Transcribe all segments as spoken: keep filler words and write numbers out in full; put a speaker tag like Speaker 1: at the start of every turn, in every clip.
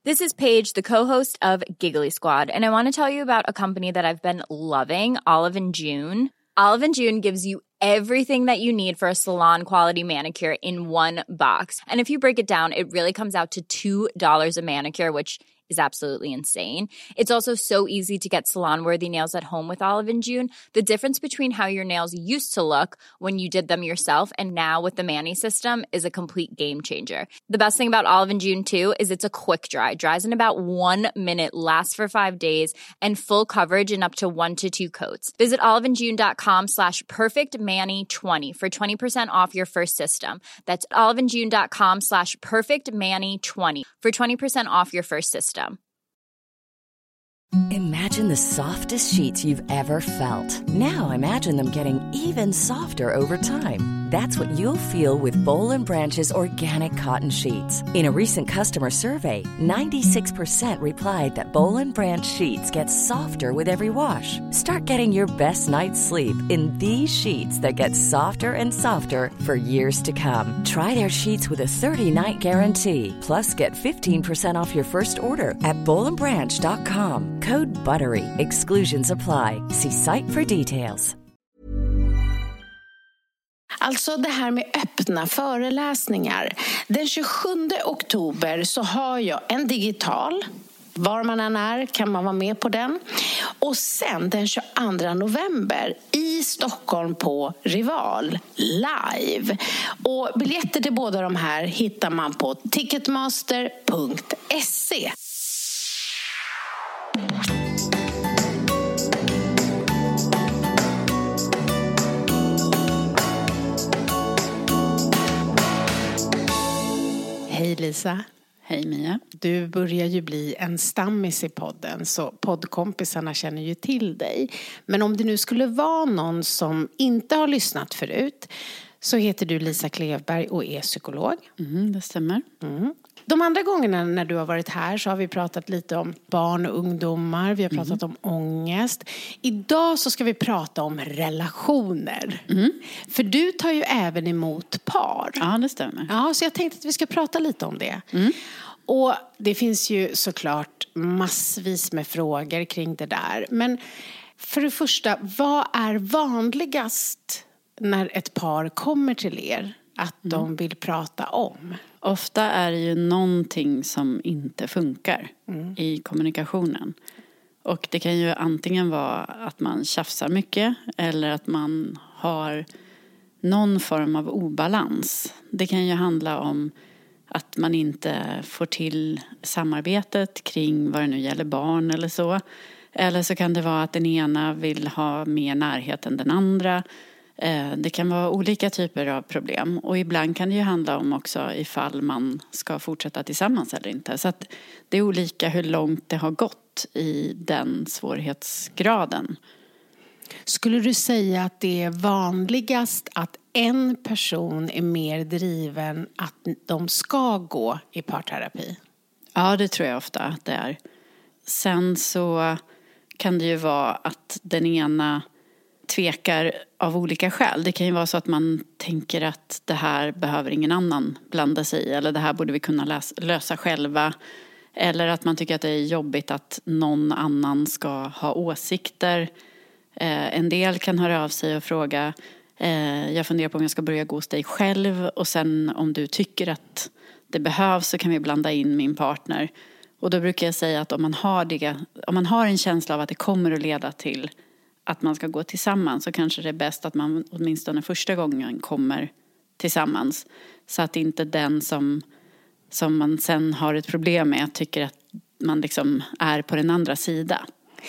Speaker 1: This is Paige, the co-host of Giggly Squad, and I want to tell you about a company that I've been loving, Olive and June. Olive and June gives you everything that you need for a salon-quality manicure in one box. And if you break it down, it really comes out to two dollars a manicure, which is absolutely insane. It's also so easy to get salon-worthy nails at home with Olive and June. The difference between how your nails used to look when you did them yourself and now with the Mani system is a complete game changer. The best thing about Olive and June, too, is it's a quick dry. Dries in about one minute, lasts for five days, and full coverage in up to one to two coats. Visit oliveandjune.com slash perfectmani20 for twenty percent off your first system. That's oliveandjune.com slash perfectmani20 for twenty percent off your first system.
Speaker 2: Imagine the softest sheets you've ever felt. Now imagine them getting even softer over time. That's what you'll feel with Boll and Branch's organic cotton sheets. In a recent customer survey, ninety-six percent replied that Boll and Branch sheets get softer with every wash. Start getting your best night's sleep in these sheets that get softer and softer for years to come. Try their sheets with a thirty-night guarantee. Plus, get fifteen percent off your first order at boll and branch dot com. Code BUTTERY. Exclusions apply. See site for details.
Speaker 3: Alltså det här med öppna föreläsningar. Den tjugosjunde oktober så har jag en digital. Var man än är kan man vara med på den. Och sen den tjugoandra november i Stockholm på Rival live. Och biljetter till båda de här hittar man på ticketmaster punkt se. Hej Lisa.
Speaker 4: Hej Mia.
Speaker 3: Du börjar ju bli en stammis i podden, så poddkompisarna känner ju till dig. Men om det nu skulle vara någon som inte har lyssnat förut, så heter du Lisa Klevberg och är psykolog.
Speaker 4: Mm, det stämmer.
Speaker 3: Mm. De andra gångerna när du har varit här så har vi pratat lite om barn och ungdomar. Vi har pratat mm. om ångest. Idag så ska vi prata om relationer. Mm. För du tar ju även emot par.
Speaker 4: Ja, det stämmer.
Speaker 3: Ja, så jag tänkte att vi ska prata lite om det. Mm. Och det finns ju såklart massvis med frågor kring det där. Men för det första, vad är vanligast när ett par kommer till er att mm. de vill prata om?
Speaker 4: Ofta är det ju någonting som inte funkar mm. i kommunikationen. Och det kan ju antingen vara att man tjafsar mycket eller att man har någon form av obalans. Det kan ju handla om att man inte får till samarbetet kring vad det nu gäller barn eller så. Eller så kan det vara att den ena vill ha mer närhet än den andra. Det kan vara olika typer av problem. Och ibland kan det ju handla om också ifall man ska fortsätta tillsammans eller inte. Så att det är olika hur långt det har gått i den svårighetsgraden.
Speaker 3: Skulle du säga att det är vanligast att en person är mer driven att de ska gå i parterapi?
Speaker 4: Ja, det tror jag ofta att det är. Sen så kan det ju vara att den ena tvekar av olika skäl. Det kan ju vara så att man tänker att det här behöver ingen annan blanda sig i. Eller det här borde vi kunna läsa, lösa själva. Eller att man tycker att det är jobbigt att någon annan ska ha åsikter. Eh, en del kan höra av sig och fråga. Eh, jag funderar på om jag ska börja gå hos dig själv. Och sen om du tycker att det behövs så kan vi blanda in min partner. Och då brukar jag säga att om man har, det, om man har en känsla av att det kommer att leda till att man ska gå tillsammans, så kanske det är bäst att man åtminstone första gången kommer tillsammans. Så att inte den som, som man sen har ett problem med tycker att man liksom är på den andra sidan.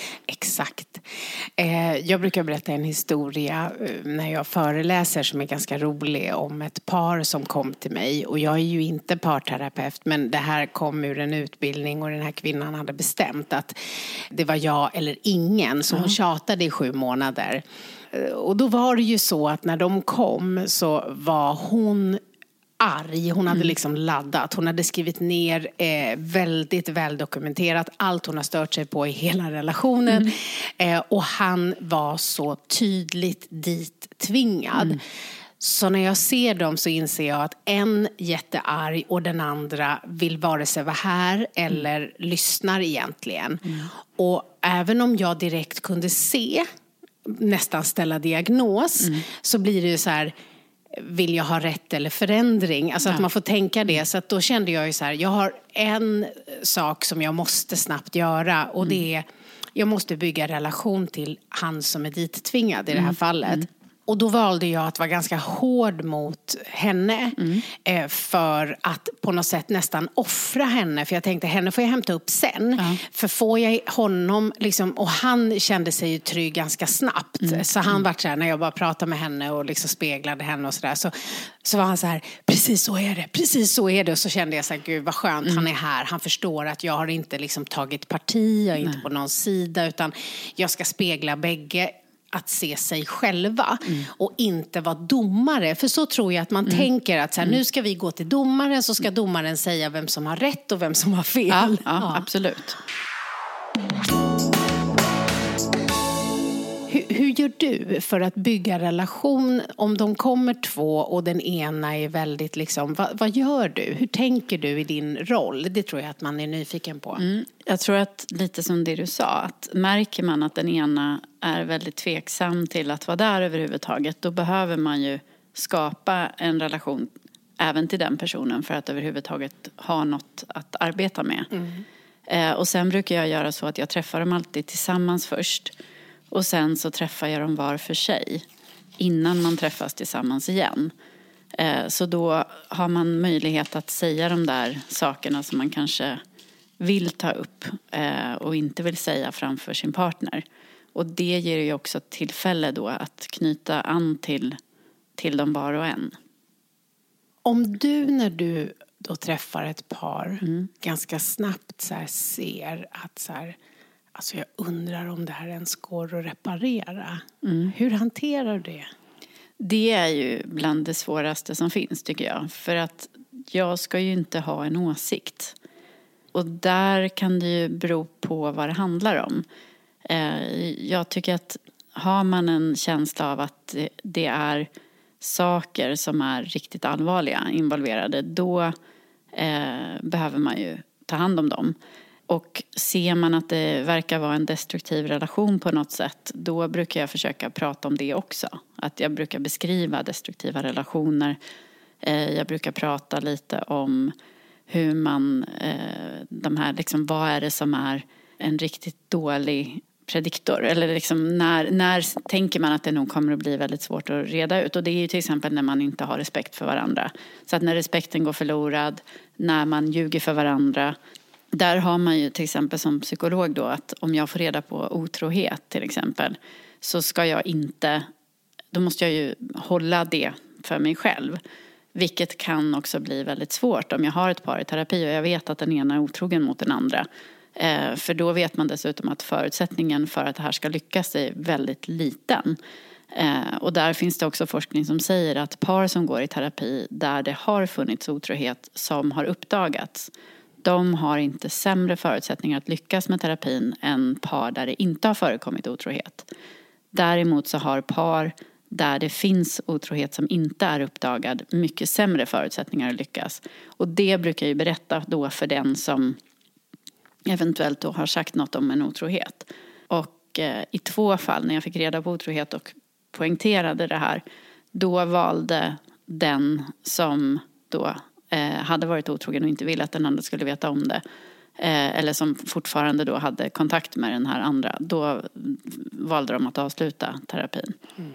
Speaker 3: Exakt. Eh, jag brukar berätta en historia när jag föreläser som är ganska rolig om ett par som kom till mig. Och jag är ju inte parterapeut, men det här kom ur en utbildning och den här kvinnan hade bestämt att det var jag eller ingen. Så hon tjatade i sju månader. Och då var det ju så att när de kom så var hon arg. Hon hade liksom laddat. Hon hade skrivit ner eh, väldigt väl dokumenterat allt hon har stört sig på i hela relationen. Mm. Eh, och han var så tydligt dit tvingad. Mm. Så när jag ser dem så inser jag att en jättearg och den andra vill vare sig vara här eller mm. lyssnar egentligen. Mm. Och även om jag direkt kunde se, nästan ställa diagnos, mm. så blir det ju så här, vill jag ha rätt eller förändring? Alltså ja. Att man får tänka det. Så att då kände jag ju så här, jag har en sak som jag måste snabbt göra och mm. det är, jag måste bygga relation till han som är dittvingad i det här mm. fallet. Mm. Och då valde jag att vara ganska hård mot henne mm. eh, för att på något sätt nästan offra henne. För jag tänkte, henne får jag hämta upp sen. Mm. För får jag honom, liksom, och han kände sig ju trygg ganska snabbt. Mm. Så han mm. var så här, när jag bara pratade med henne och liksom speglade henne och sådär. Så, så var han så här, precis så är det, precis så är det. Och så kände jag så här, gud vad skönt, mm. han är här. Han förstår att jag har inte liksom tagit parti, jag är inte Nej. På någon sida. Utan jag ska spegla bägge. Att se sig själva mm. och inte vara domare. För så tror jag att man mm. tänker att så här, mm. nu ska vi gå till domaren, så ska domaren säga vem som har rätt och vem som har fel.
Speaker 4: Ja, ja, ja. Absolut.
Speaker 3: Hur, hur gör du för att bygga relation om de kommer två och den ena är väldigt liksom, vad, vad gör du? Hur tänker du i din roll? Det tror jag att man är nyfiken på.
Speaker 4: Mm. Jag tror att lite som det du sa, att märker man att den ena är väldigt tveksam till att vara där överhuvudtaget, då behöver man ju skapa en relation även till den personen för att överhuvudtaget ha något att arbeta med. Mm. Eh, och sen brukar jag göra så att jag träffar dem alltid tillsammans först. Och sen så träffar jag dem var för sig innan man träffas tillsammans igen. Eh, så då har man möjlighet att säga de där sakerna som man kanske vill ta upp eh, och inte vill säga framför sin partner. Och det ger ju också tillfälle då att knyta an till, till dem var och en.
Speaker 3: Om du när du då träffar ett par mm. ganska snabbt så här ser att så här, alltså jag undrar om det här ens går att reparera. Mm. Hur hanterar du det?
Speaker 4: Det är ju bland det svåraste som finns tycker jag. För att jag ska ju inte ha en åsikt. Och där kan det ju bero på vad det handlar om. Jag tycker att har man en känsla av att det är saker som är riktigt allvarliga involverade, då eh, behöver man ju ta hand om dem. Och ser man att det verkar vara en destruktiv relation på något sätt, då brukar jag försöka prata om det också. Att jag brukar beskriva destruktiva relationer. Eh, jag brukar prata lite om hur man, eh, de här, liksom, vad är det som är en riktigt dålig prediktor, eller liksom när, när tänker man att det nog kommer att bli väldigt svårt att reda ut. Och det är ju till exempel när man inte har respekt för varandra. Så att när respekten går förlorad, när man ljuger för varandra, där har man ju till exempel som psykolog då att om jag får reda på otrohet till exempel, så ska jag inte, då måste jag ju hålla det för mig själv. Vilket kan också bli väldigt svårt om jag har ett par i terapi och jag vet att den ena är otrogen mot den andra. Eh, för då vet man dessutom att förutsättningen för att det här ska lyckas är väldigt liten. Eh, och där finns det också forskning som säger att par som går i terapi där det har funnits otrohet som har uppdagats, de har inte sämre förutsättningar att lyckas med terapin än par där det inte har förekommit otrohet. Däremot så har par där det finns otrohet som inte är uppdagad mycket sämre förutsättningar att lyckas. Och det brukar jag ju berätta då för den som eventuellt då har sagt något om en otrohet. Och eh, i två fall när jag fick reda på otrohet och poängterade det här, då valde den som då eh, hade varit otrogen och inte ville att den andra skulle veta om det, eh, eller som fortfarande då hade kontakt med den här andra, då valde de att avsluta terapin. Mm.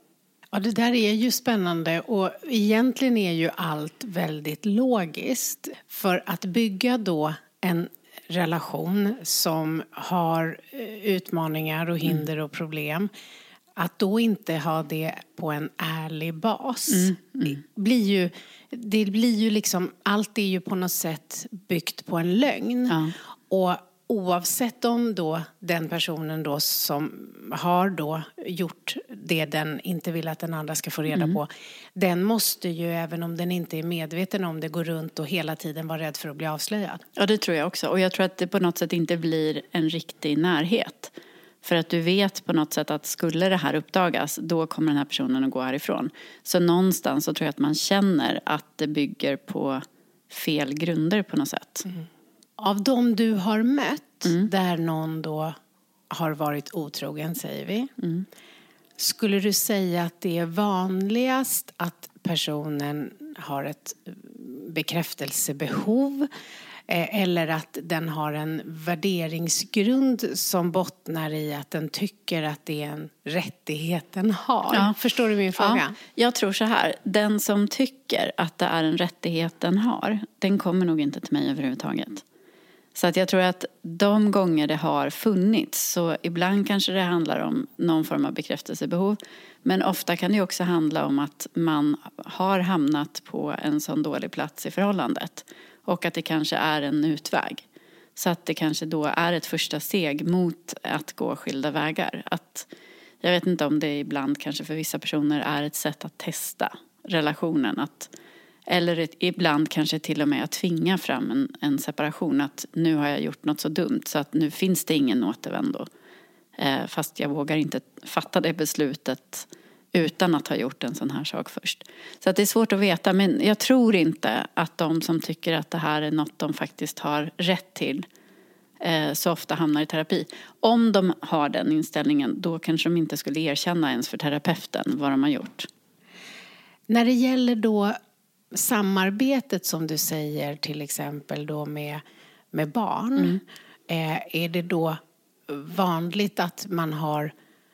Speaker 3: Ja, det där är ju spännande och egentligen är ju allt väldigt logiskt. För att bygga då en relation som har utmaningar och hinder och problem, att då inte ha det på en ärlig bas. Mm, mm. Det blir ju, det blir ju liksom, allt är ju på något sätt byggt på en lögn. Ja. Och oavsett om då den personen då som har då gjort det den inte vill att den andra ska få reda mm. på, den måste ju, även om den inte är medveten om det, gå runt och hela tiden vara rädd för att bli avslöjad.
Speaker 4: Ja, det tror jag också. Och jag tror att det på något sätt inte blir en riktig närhet. För att du vet på något sätt att skulle det här uppdagas, då kommer den här personen att gå härifrån. Så någonstans så tror jag att man känner att det bygger på fel grunder på något sätt.
Speaker 3: Mm. Av de du har mött, mm. där någon då har varit otrogen, säger vi. Mm. Skulle du säga att det är vanligast att personen har ett bekräftelsebehov? Eller att den har en värderingsgrund som bottnar i att den tycker att det är en rättighet den har. Ja. Förstår du min fråga?
Speaker 4: Ja, jag tror så här. Den som tycker att det är en rättighet den har, den kommer nog inte till mig överhuvudtaget. Så att jag tror att de gånger det har funnits, så ibland kanske det handlar om någon form av bekräftelsebehov. Men ofta kan det också handla om att man har hamnat på en sån dålig plats i förhållandet. Och att det kanske är en utväg. Så att det kanske då är ett första steg mot att gå skilda vägar. Att, jag vet inte om det ibland kanske för vissa personer är ett sätt att testa relationen. Att, eller ett, ibland kanske till och med att tvinga fram en, en separation. Att nu har jag gjort något så dumt så att nu finns det ingen återvändo. Eh, fast jag vågar inte fatta det beslutet utan att ha gjort en sån här sak först. Så att det är svårt att veta. Men jag tror inte att de som tycker att det här är något de faktiskt har rätt till eh, så ofta hamnar i terapi. Om de har den inställningen, då kanske de inte skulle erkänna ens för terapeuten vad de har gjort.
Speaker 3: När det gäller då samarbetet som du säger, till exempel då med, med barn. Mm. Eh, är det då vanligt att man har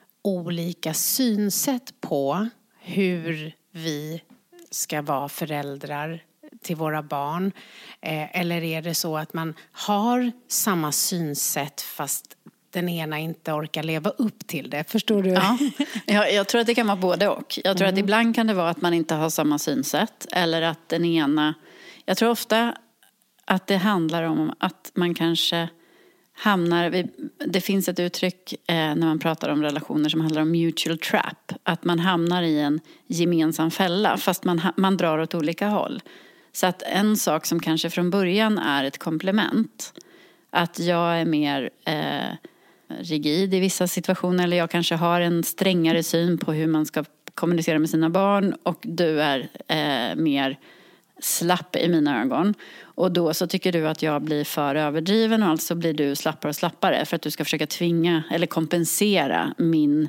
Speaker 3: olika synsätt på hur vi ska vara föräldrar till våra barn? Eh, eller är det så att man har samma synsätt fast den ena inte orkar leva upp till det? Förstår du?
Speaker 4: Ja, jag, jag tror att det kan vara både och. Jag tror mm. att ibland kan det vara att man inte har samma synsätt. Eller att den ena... Jag tror ofta att det handlar om att man kanske hamnar... Vid, det finns ett uttryck eh, när man pratar om relationer som handlar om mutual trap. Att man hamnar i en gemensam fälla fast man, man drar åt olika håll. Så att en sak som kanske från början är ett komplement. Att jag är mer... Eh, rigid i vissa situationer, eller jag kanske har en strängare syn på hur man ska kommunicera med sina barn och du är eh, mer slapp i mina ögon. Och då så tycker du att jag blir för överdriven och alltså blir du slappare och slappare för att du ska försöka tvinga eller kompensera min,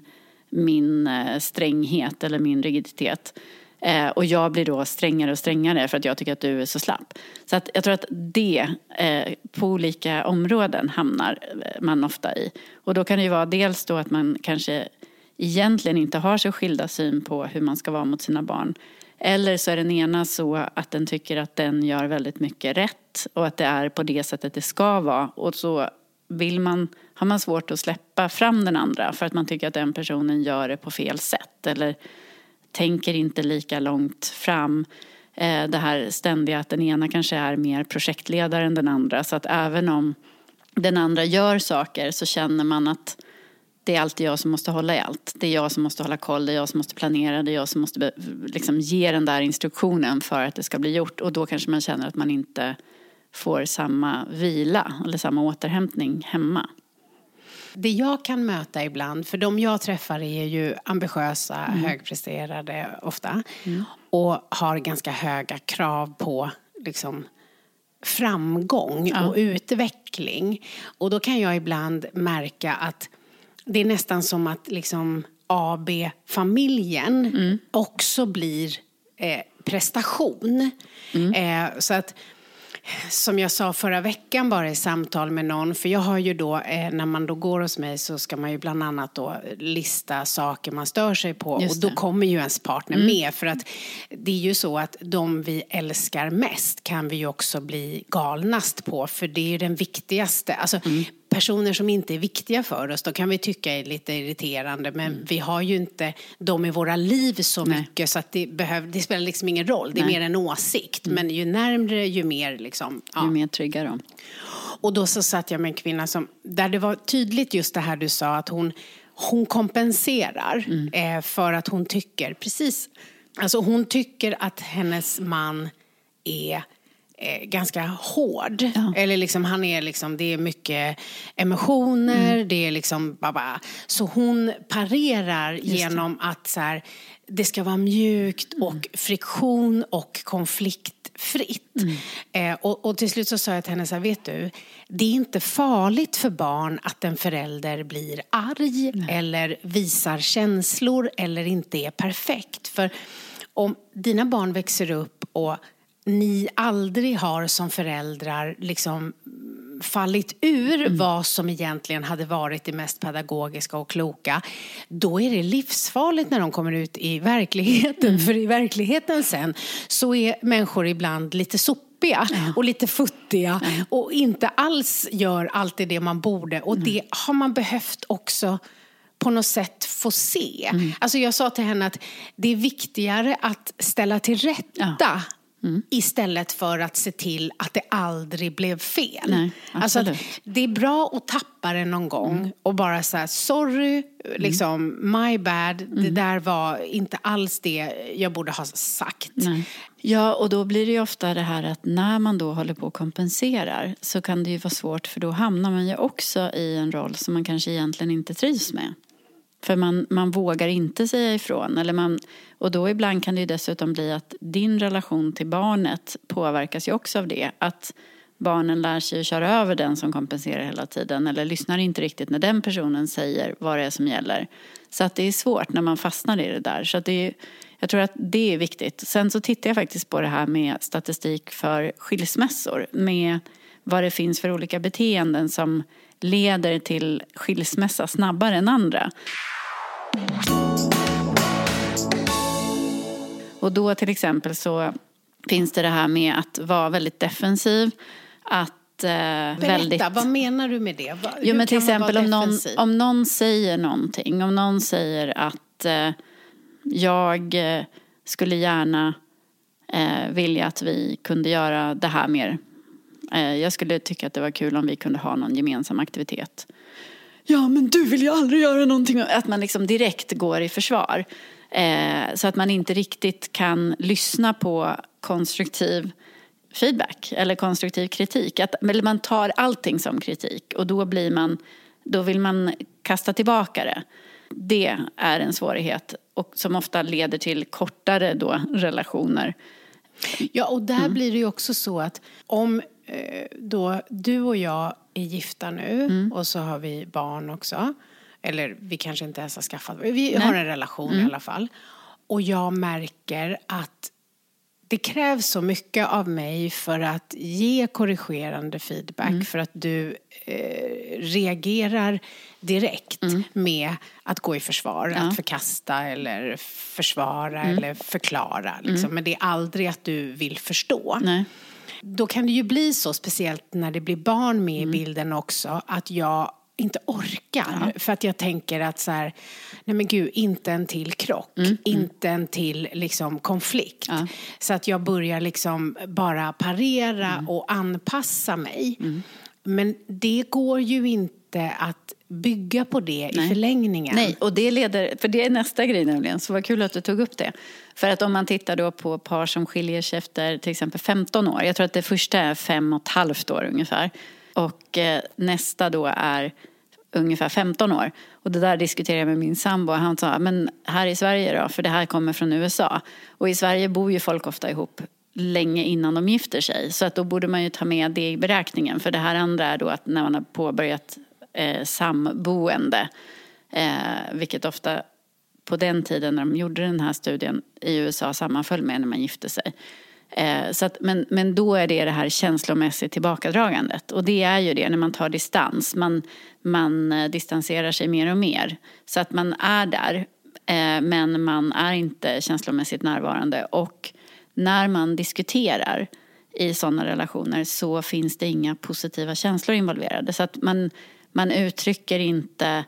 Speaker 4: min eh, stränghet eller min rigiditet. Eh, och jag blir då strängare och strängare för att jag tycker att du är så slapp. Så att jag tror att det eh, på olika områden hamnar man ofta i. Och då kan det ju vara dels då att man kanske egentligen inte har så skilda syn på hur man ska vara mot sina barn. Eller så är den ena så att den tycker att den gör väldigt mycket rätt och att det är på det sättet det ska vara. Och så vill man, har man svårt att släppa fram den andra för att man tycker att den personen gör det på fel sätt. Eller tänker inte lika långt fram. Eh, det här ständiga att den ena kanske är mer projektledare än den andra. Så att även om den andra gör saker så känner man att det är alltid jag som måste hålla i allt. Det är jag som måste hålla koll, det är jag som måste planera, det är jag som måste be, liksom ge den där instruktionen för att det ska bli gjort. Och då kanske man känner att man inte får samma vila eller samma återhämtning hemma.
Speaker 3: Det jag kan möta ibland, för de jag träffar är ju ambitiösa, mm. högpresterade ofta. Mm. Och har ganska höga krav på liksom framgång ja. och utveckling. Och då kan jag ibland märka att det är nästan som att liksom A B-familjen mm. också blir eh, prestation. Mm. Eh, så att... Som jag sa förra veckan bara i samtal med någon. För jag har ju då, eh, när man då går hos mig så ska man ju bland annat då lista saker man stör sig på. Och då kommer ju ens partner mm. med. För att det är ju så att de vi älskar mest kan vi ju också bli galnast på. För det är ju den viktigaste. Alltså mm. personer som inte är viktiga för oss, då kan vi tycka är lite irriterande. Men mm. vi har ju inte dem i våra liv så Nej. mycket så att det, behöver, det spelar liksom ingen roll. Det är Nej. mer en åsikt. Mm. Men ju närmare ju mer liksom.
Speaker 4: Ja. Ju mer trygga de.
Speaker 3: Och då så satt jag med en kvinna som, där det var tydligt just det här du sa, att hon, hon kompenserar mm. eh, för att hon tycker, precis, alltså hon tycker att hennes man är eh, ganska hård.
Speaker 4: Ja.
Speaker 3: Eller liksom, han är liksom, det är mycket emotioner, mm. det är liksom bara, så hon parerar genom att så här, det ska vara mjukt och mm. friktion och konfliktfritt. Mm. Eh, och, och till slut så sa jag till henne så här, vet du, det är inte farligt för barn att en förälder blir arg Nej. eller visar känslor eller inte är perfekt. För om dina barn växer upp och ni aldrig har som föräldrar liksom fallit ur mm. vad som egentligen hade varit det mest pedagogiska och kloka, då är det livsfarligt när de kommer ut i verkligheten. Mm. För i verkligheten sen så är människor ibland lite sopiga ja. och lite futtiga ja. och inte alls gör alltid det man borde. Och mm. det har man behövt också på något sätt få se. Mm. Alltså jag sa till henne att det är viktigare att ställa till rätta ja. Mm. istället för att se till att det aldrig blev fel. Nej, alltså att det är bra att tappa det någon gång mm. och bara säga sorry, mm. liksom my bad, mm. det där var inte alls det jag borde ha sagt. Nej.
Speaker 4: Ja, och då blir det ju ofta det här att när man då håller på och kompenserar så kan det ju vara svårt, för då hamnar man ju också i en roll som man kanske egentligen inte trivs med. För man, man vågar inte säga ifrån. Eller man, och då ibland kan det ju dessutom bli att din relation till barnet påverkas ju också av det. Att barnen lär sig att köra över den som kompenserar hela tiden. Eller lyssnar inte riktigt när den personen säger vad det är som gäller. Så att det är svårt när man fastnar i det där. Så att det är, jag tror att det är viktigt. Sen så tittar jag faktiskt på det här med statistik för skilsmässor. Med vad det finns för olika beteenden som leder till skilsmässa snabbare än andra. Och då till exempel så finns det det här med att vara väldigt defensiv. Att eh,
Speaker 3: Berätta,
Speaker 4: väldigt...
Speaker 3: vad menar du med det? Hur
Speaker 4: jo, men till exempel om någon, om någon säger någonting. Om någon säger att eh, jag eh, skulle gärna eh, vilja att vi kunde göra det här mer. Eh, jag skulle tycka att det var kul om vi kunde ha någon gemensam aktivitet. Ja, men du vill ju aldrig göra någonting. Att man liksom direkt går i försvar. Eh, så att man inte riktigt kan lyssna på konstruktiv feedback eller konstruktiv kritik. Att, eller man tar allting som kritik och då blir man, då vill man kasta tillbaka det. Det är en svårighet och som ofta leder till kortare då relationer.
Speaker 3: Ja, och där
Speaker 4: mm.
Speaker 3: blir det ju också så att om eh, då du och jag är gifta nu mm. och så har vi barn också. Eller vi kanske inte ens har skaffat. Vi Nej. har en relation mm. i alla fall. Och jag märker att det krävs så mycket av mig för att ge korrigerande feedback. Mm. För att du eh, reagerar direkt mm. med att gå i försvar. Ja. Att förkasta eller försvara mm. eller förklara. Liksom. Mm. Men det är aldrig att du vill förstå. Nej. Då kan det ju bli så, speciellt när det blir barn med mm. i bilden också, att jag inte orkar. Ja. För att jag tänker att så här, nej men gud, inte en till krock. Mm. Inte en till liksom konflikt. Ja. Så att jag börjar liksom bara parera mm. och anpassa mig. Mm. Men det går ju inte att bygga på det Nej. i förlängningen.
Speaker 4: Nej, och det leder, för det är nästa grej nämligen. Så vad kul att du tog upp det. För att om man tittar då på par som skiljer sig efter till exempel femton år. Jag tror att det första är fem och ett halvt år ungefär. Och eh, nästa då är ungefär femton år. Och det där diskuterade jag med min sambo. Han sa, men här i Sverige då, för det här kommer från U S A. Och i Sverige bor ju folk ofta ihop länge innan de gifter sig. Så att då borde man ju ta med det i beräkningen. För det här andra är då att när man har påbörjat eh, samboende. Eh, vilket ofta på den tiden när de gjorde den här studien i U S A sammanföll med när man gifte sig. Eh, så att, men, men då är det det här känslomässigt tillbakadragandet. Och det är ju det när man tar distans. Man, man eh, distanserar sig mer och mer. Så att man är där. Eh, men man är inte känslomässigt närvarande. Och när man diskuterar i sådana relationer så finns det inga positiva känslor involverade. Så att man, man uttrycker inte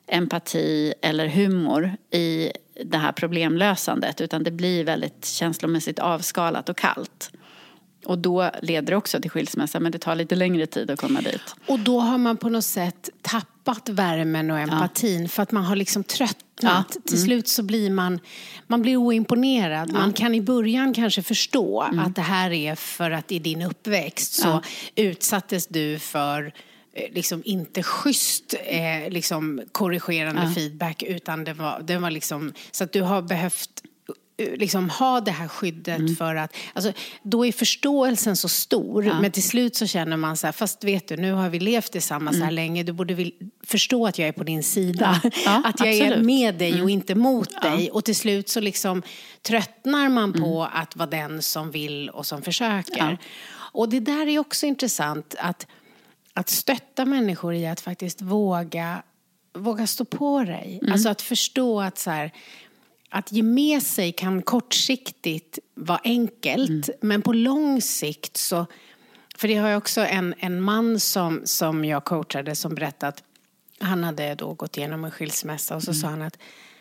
Speaker 4: empati eller humor i det här problemlösandet. Utan det blir väldigt känslomässigt avskalat och kallt. Och då leder det också till skilsmässa, men det tar lite längre tid att komma dit.
Speaker 3: Och då har man på något sätt tappat tappat värmen och empatin ja. för att man har liksom tröttnat. Ja. Mm. Till slut så blir man, man blir oimponerad. Ja. Man kan i början kanske förstå mm. att det här är för att i din uppväxt så ja. utsattes du för liksom inte schysst eh, liksom korrigerande ja. feedback, utan det var, det var liksom så att du har behövt liksom ha det här skyddet mm. för att, alltså, då är förståelsen så stor ja. men till slut så känner man så här, fast vet du, nu har vi levt tillsammans mm. så här länge, du borde vill, förstå att jag är på din sida ja. Ja, att jag absolut. är med dig mm. och inte mot ja. dig, och till slut så liksom tröttnar man på mm. att vara den som vill och som försöker ja. och det där är också intressant, att att stötta människor i att faktiskt våga våga stå på dig mm. alltså att förstå att så här, att ge med sig kan kortsiktigt vara enkelt mm. men på lång sikt så, för det har jag också en, en man som, som jag coachade som berättade att han hade då gått igenom en skilsmässa och så mm. sa han att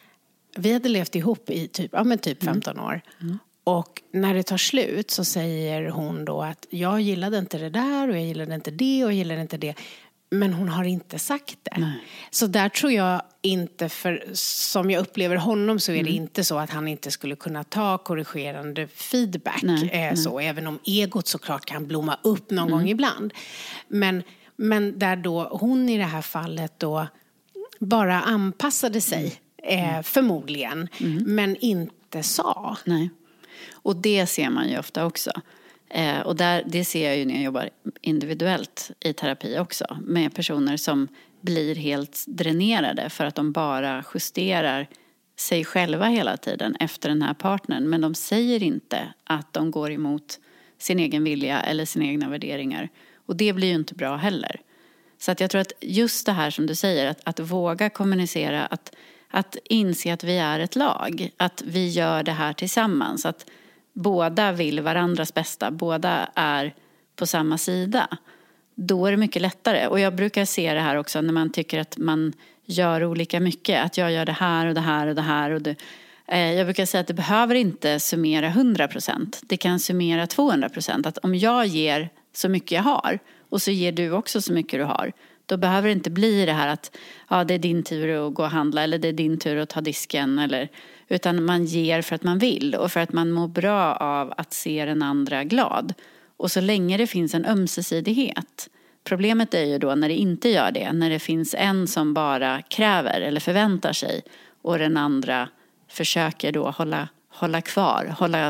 Speaker 3: vi hade levt ihop i typ, ja, men typ femton år mm. och när det tar slut så säger hon då att jag gillade inte det där och jag gillade inte det och jag gillade inte det. Men hon har inte sagt det. Nej. Så där tror jag inte, för som jag upplever honom så är mm. det inte så att han inte skulle kunna ta korrigerande feedback. Nej, eh, nej. Så, även om egot såklart kan blomma upp någon mm. gång ibland. Men, men där då hon i det här fallet då bara anpassade sig eh, förmodligen. Mm. Men inte sa.
Speaker 4: Nej. Och det ser man ju ofta också. Eh, och där, det ser jag ju när jag jobbar individuellt i terapi också. Med personer som blir helt dränerade för att de bara justerar sig själva hela tiden efter den här partnern. Men de säger inte att de går emot sin egen vilja eller sina egna värderingar. Och det blir ju inte bra heller. Så att jag tror att just det här som du säger, att, att våga kommunicera, att, att inse att vi är ett lag. Att vi gör det här tillsammans, att båda vill varandras bästa, båda är på samma sida. Då är det mycket lättare. Och jag brukar se det här också när man tycker att man gör olika mycket. Att jag gör det här och det här och det här. Och det, eh, jag brukar säga att det behöver inte summera hundra procent. Det kan summera tvåhundra procent. Att om jag ger så mycket jag har och så ger du också så mycket du har, då behöver det inte bli det här att ja, det är din tur att gå och handla eller det är din tur att ta disken. Eller, utan man ger för att man vill och för att man mår bra av att se den andra glad. Och så länge det finns en ömsesidighet. Problemet är ju då när det inte gör det. När det finns en som bara kräver eller förväntar sig och den andra försöker då hålla, hålla kvar, hålla,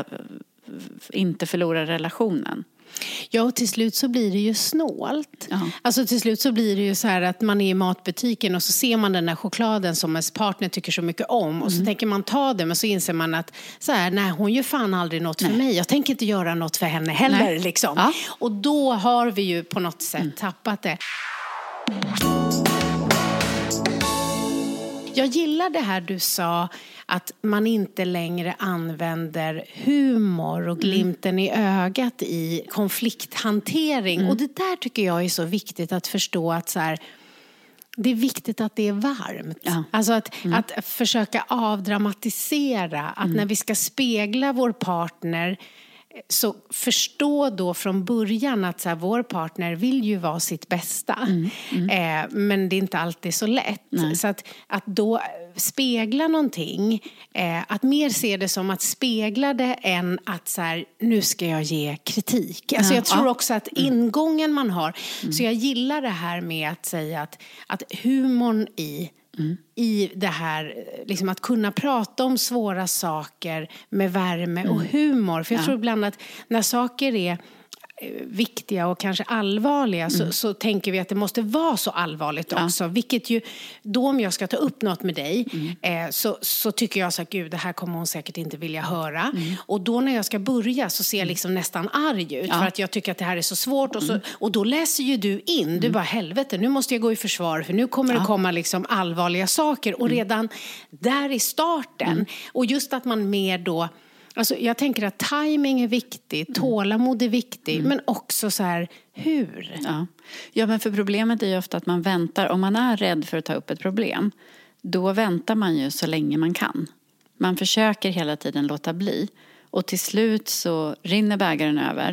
Speaker 4: inte förlora relationen.
Speaker 3: Ja, och till slut så blir det ju snålt. Ja. Alltså till slut så blir det ju så här att man är i matbutiken och så ser man den där chokladen som ens partner tycker så mycket om. Mm. Och så tänker man ta det, men så inser man att så här, nej, hon gör fan aldrig något nej. för mig. Jag tänker inte göra något för henne heller. Liksom. Ja. Och då har vi ju på något sätt mm. tappat det. Jag gillar det här du sa, att man inte längre använder humor och glimten i ögat i konflikthantering. Mm. Och det där tycker jag är så viktigt att förstå, att så här, det är viktigt att det är varmt. Ja. Alltså att, mm. att försöka avdramatisera, att mm. när vi ska spegla vår partner, så förstå då från början att så här, vår partner vill ju vara sitt bästa. Mm, mm. Eh, men det är inte alltid så lätt. Nej. Så att, att då spegla någonting, eh, att mer se det som att spegla det än att så här, nu ska jag ge kritik. Alltså jag tror också att ingången man har, mm. så jag gillar det här med att säga att, att humorn i Mm. i det här, liksom att kunna prata om svåra saker med värme mm. och humor. För jag ja. tror ibland att när saker är viktiga och kanske allvarliga mm. så, så tänker vi att det måste vara så allvarligt ja. också. Vilket ju, då om jag ska ta upp något med dig mm. eh, så, så tycker jag så att gud, det här kommer hon säkert inte vilja höra. Mm. Och då när jag ska börja så ser jag liksom nästan arg ut ja. för att jag tycker att det här är så svårt. Och, så, och då läser ju du in, mm. du bara helvete, nu måste jag gå i försvar för nu kommer ja. det komma liksom allvarliga saker. Och redan där i starten, mm. och just att man mer då, alltså jag tänker att timing är viktigt, tålamod är viktigt, mm. men också så här, hur?
Speaker 4: Ja. ja, men för problemet är ju ofta att man väntar, om man är rädd för att ta upp ett problem, då väntar man ju så länge man kan. Man försöker hela tiden låta bli, och till slut så rinner bägaren över,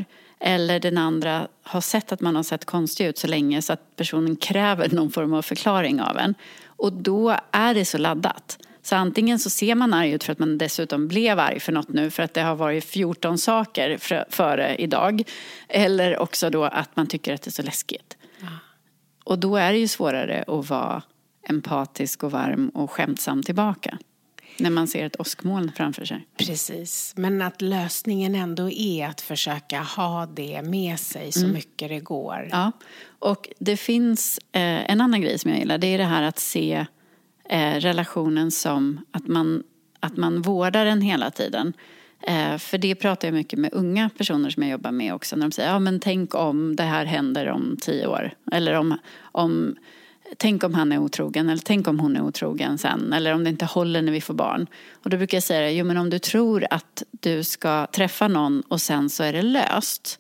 Speaker 4: Eller den andra har sett att man har sett konstig ut så länge så att personen kräver någon form av förklaring av en. Och då är det så laddat. Så antingen så ser man arg ut för att man dessutom blev arg för något nu för att det har varit fjorton saker före idag. Eller också då att man tycker att det är så läskigt. Ja. Och då är det ju svårare att vara empatisk och varm och skämtsam tillbaka. När man ser ett åskmoln framför sig.
Speaker 3: Precis, men att lösningen ändå är att försöka ha det med sig så mm. mycket det går.
Speaker 4: Ja, och det finns eh, en annan grej som jag gillar. Det är det här att se eh, relationen som att man, att man vårdar den hela tiden. Eh, för det pratar jag mycket med unga personer som jag jobbar med också. När de säger, ja men tänk om det här händer om tio år. Eller om... om tänk om han är otrogen eller tänk om hon är otrogen sen eller om det inte håller när vi får barn. Och då brukar jag säga, jo men om du tror att du ska träffa någon och sen så är det löst,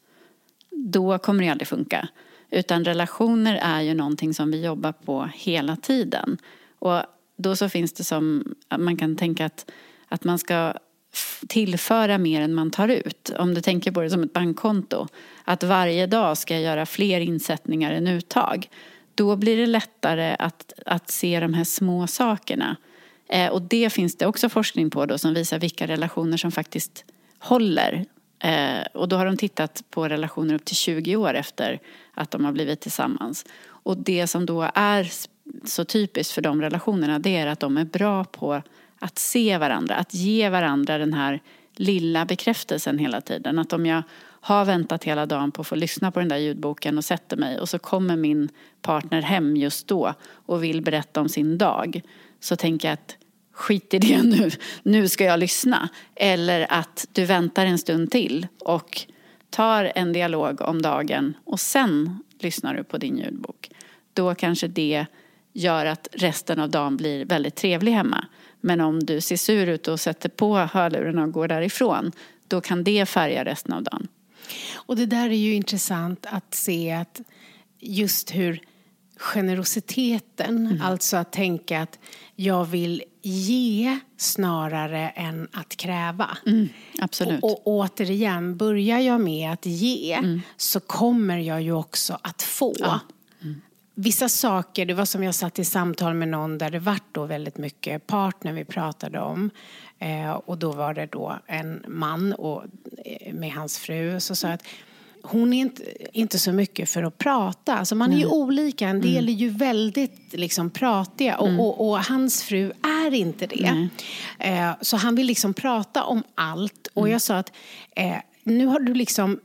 Speaker 4: då kommer det aldrig funka. Utan relationer är ju någonting som vi jobbar på hela tiden. Och då så finns det som, man kan tänka att, att man ska tillföra mer än man tar ut. Om du tänker på det som ett bankkonto. Att varje dag ska jag göra fler insättningar än uttag. Då blir det lättare att, att se de här små sakerna. Eh, och det finns det också forskning på då som visar vilka relationer som faktiskt håller. Eh, och då har de tittat på relationer upp till tjugo år efter att de har blivit tillsammans. Och det som då är så typiskt för de relationerna, det är att de är bra på att se varandra. Att ge varandra den här lilla bekräftelsen hela tiden. Att om jag har väntat hela dagen på att få lyssna på den där ljudboken och sätter mig och så kommer min partner hem just då och vill berätta om sin dag, så tänker jag att skit i det nu, nu ska jag lyssna. Eller att du väntar en stund till och tar en dialog om dagen och sen lyssnar du på din ljudbok. Då kanske det gör att resten av dagen blir väldigt trevlig hemma. Men om du ser sur ut och sätter på hörlurarna och går därifrån, då kan det färga resten av dagen.
Speaker 3: Och det där är ju intressant att se att just hur generositeten, mm. alltså att tänka att jag vill ge snarare än att kräva.
Speaker 4: Mm, absolut.
Speaker 3: Och, och återigen, börjar jag med att ge mm. så kommer jag ju också att få. Ja. Mm. Vissa saker, det var som jag satt i samtal med någon där det var då väldigt mycket partner vi pratade om. Eh, och då var det då en man och, eh, med hans fru. Så sa att hon är inte, inte så mycket för att prata. Alltså man är ju olika. En del är ju väldigt liksom pratiga. Och, mm. och, och hans fru är inte det. Eh, så han vill liksom prata om allt. Och jag sa att eh, nu har du liksom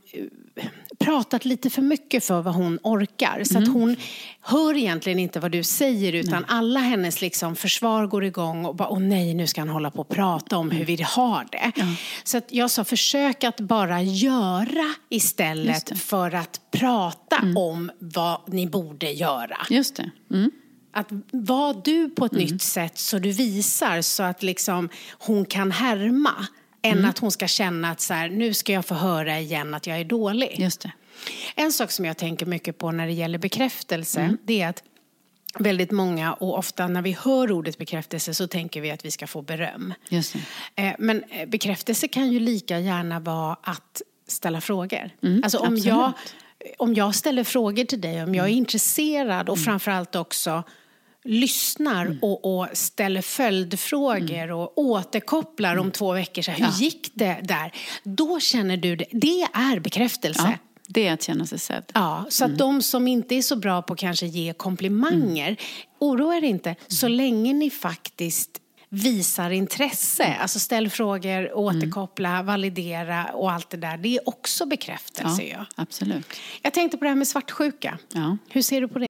Speaker 3: pratat lite för mycket för vad hon orkar. Så mm. att hon hör egentligen inte vad du säger, utan nej. alla hennes liksom försvar går igång och bara, åh nej, nu ska han hålla på och prata om hur vi har det. Ja. Så att jag sa, försök att bara göra istället för att prata mm. om vad ni borde göra.
Speaker 4: Just det. Mm.
Speaker 3: Att var du på ett mm. nytt sätt så du visar så att liksom hon kan härma. Än mm. att hon ska känna att så här, nu ska jag få höra igen att jag är dålig.
Speaker 4: Just det.
Speaker 3: En sak som jag tänker mycket på när det gäller bekräftelse, mm. det är att väldigt många, och ofta när vi hör ordet bekräftelse så tänker vi att vi ska få beröm.
Speaker 4: Just det.
Speaker 3: Men bekräftelse kan ju lika gärna vara att ställa frågor. Mm, alltså om jag, om jag ställer frågor till dig, om jag är intresserad och mm. framförallt också lyssnar mm. och, och ställer följdfrågor mm. och återkopplar mm. om två veckor så här, hur ja. gick det där? Då känner du det. Det är bekräftelse.
Speaker 4: Ja, det är att känna sig sedd.
Speaker 3: Ja, så att mm. de som inte är så bra på kanske ge komplimanger, mm. oroa er inte. Mm. Så länge ni faktiskt visar intresse, mm. alltså ställ frågor, återkoppla, mm. validera och allt det där. Det är också bekräftelse.
Speaker 4: Ja,
Speaker 3: jag.
Speaker 4: absolut.
Speaker 3: Jag tänkte på det här med svartsjuka.
Speaker 4: Ja.
Speaker 3: Hur ser du på det?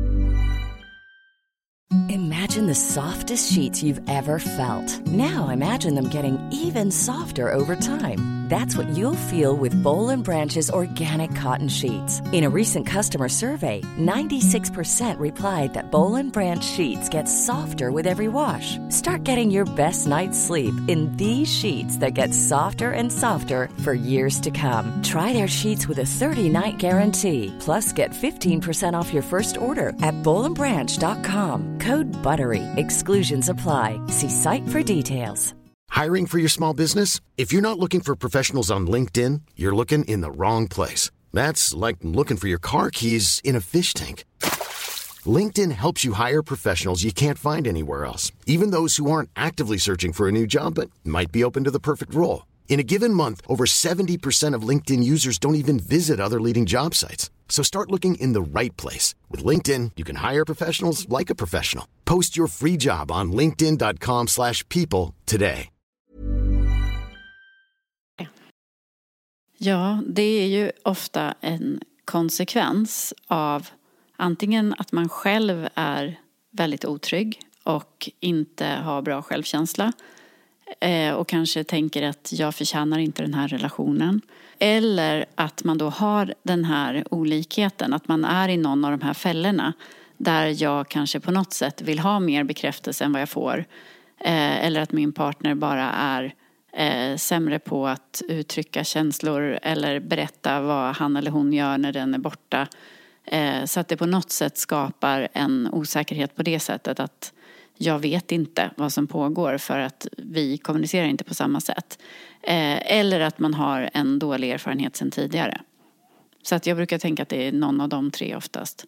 Speaker 2: Imagine the softest sheets you've ever felt. Now imagine them getting even softer over time. That's what you'll feel with Boll and Branch's organic cotton sheets. In a recent customer survey, ninety-six percent replied that Boll and Branch sheets get softer with every wash. Start getting your best night's sleep in these sheets that get softer and softer for years to come. Try their sheets with a thirty-night guarantee. Plus, get fifteen percent off your first order at boll and branch dot com. Code BUTTERY. Exclusions apply. See site for details.
Speaker 5: Hiring for your small business? If you're not looking for professionals on LinkedIn, you're looking in the wrong place. That's like looking for your car keys in a fish tank. LinkedIn helps you hire professionals you can't find anywhere else, even those who aren't actively searching for a new job but might be open to the perfect role. In a given month, over seventy percent of LinkedIn users don't even visit other leading job sites. So start looking in the right place. With LinkedIn, you can hire professionals like a professional. Post your free job on linkedin dot com slash people today.
Speaker 4: Ja, det är ju ofta en konsekvens av antingen att man själv är väldigt otrygg och inte har bra självkänsla eh, och kanske tänker att jag förtjänar inte den här relationen. Eller att man då har den här olikheten, att man är i någon av de här fällorna där jag kanske på något sätt vill ha mer bekräftelse än vad jag får. Eh, eller att min partner bara är eh, sämre på att uttrycka känslor eller berätta vad han eller hon gör när den är borta. Eh, så att det på något sätt skapar en osäkerhet på det sättet att jag vet inte vad som pågår för att vi kommunicerar inte på samma sätt. Eh, eller att man har en dålig erfarenhet sedan tidigare. Så att jag brukar tänka att det är någon av de tre oftast.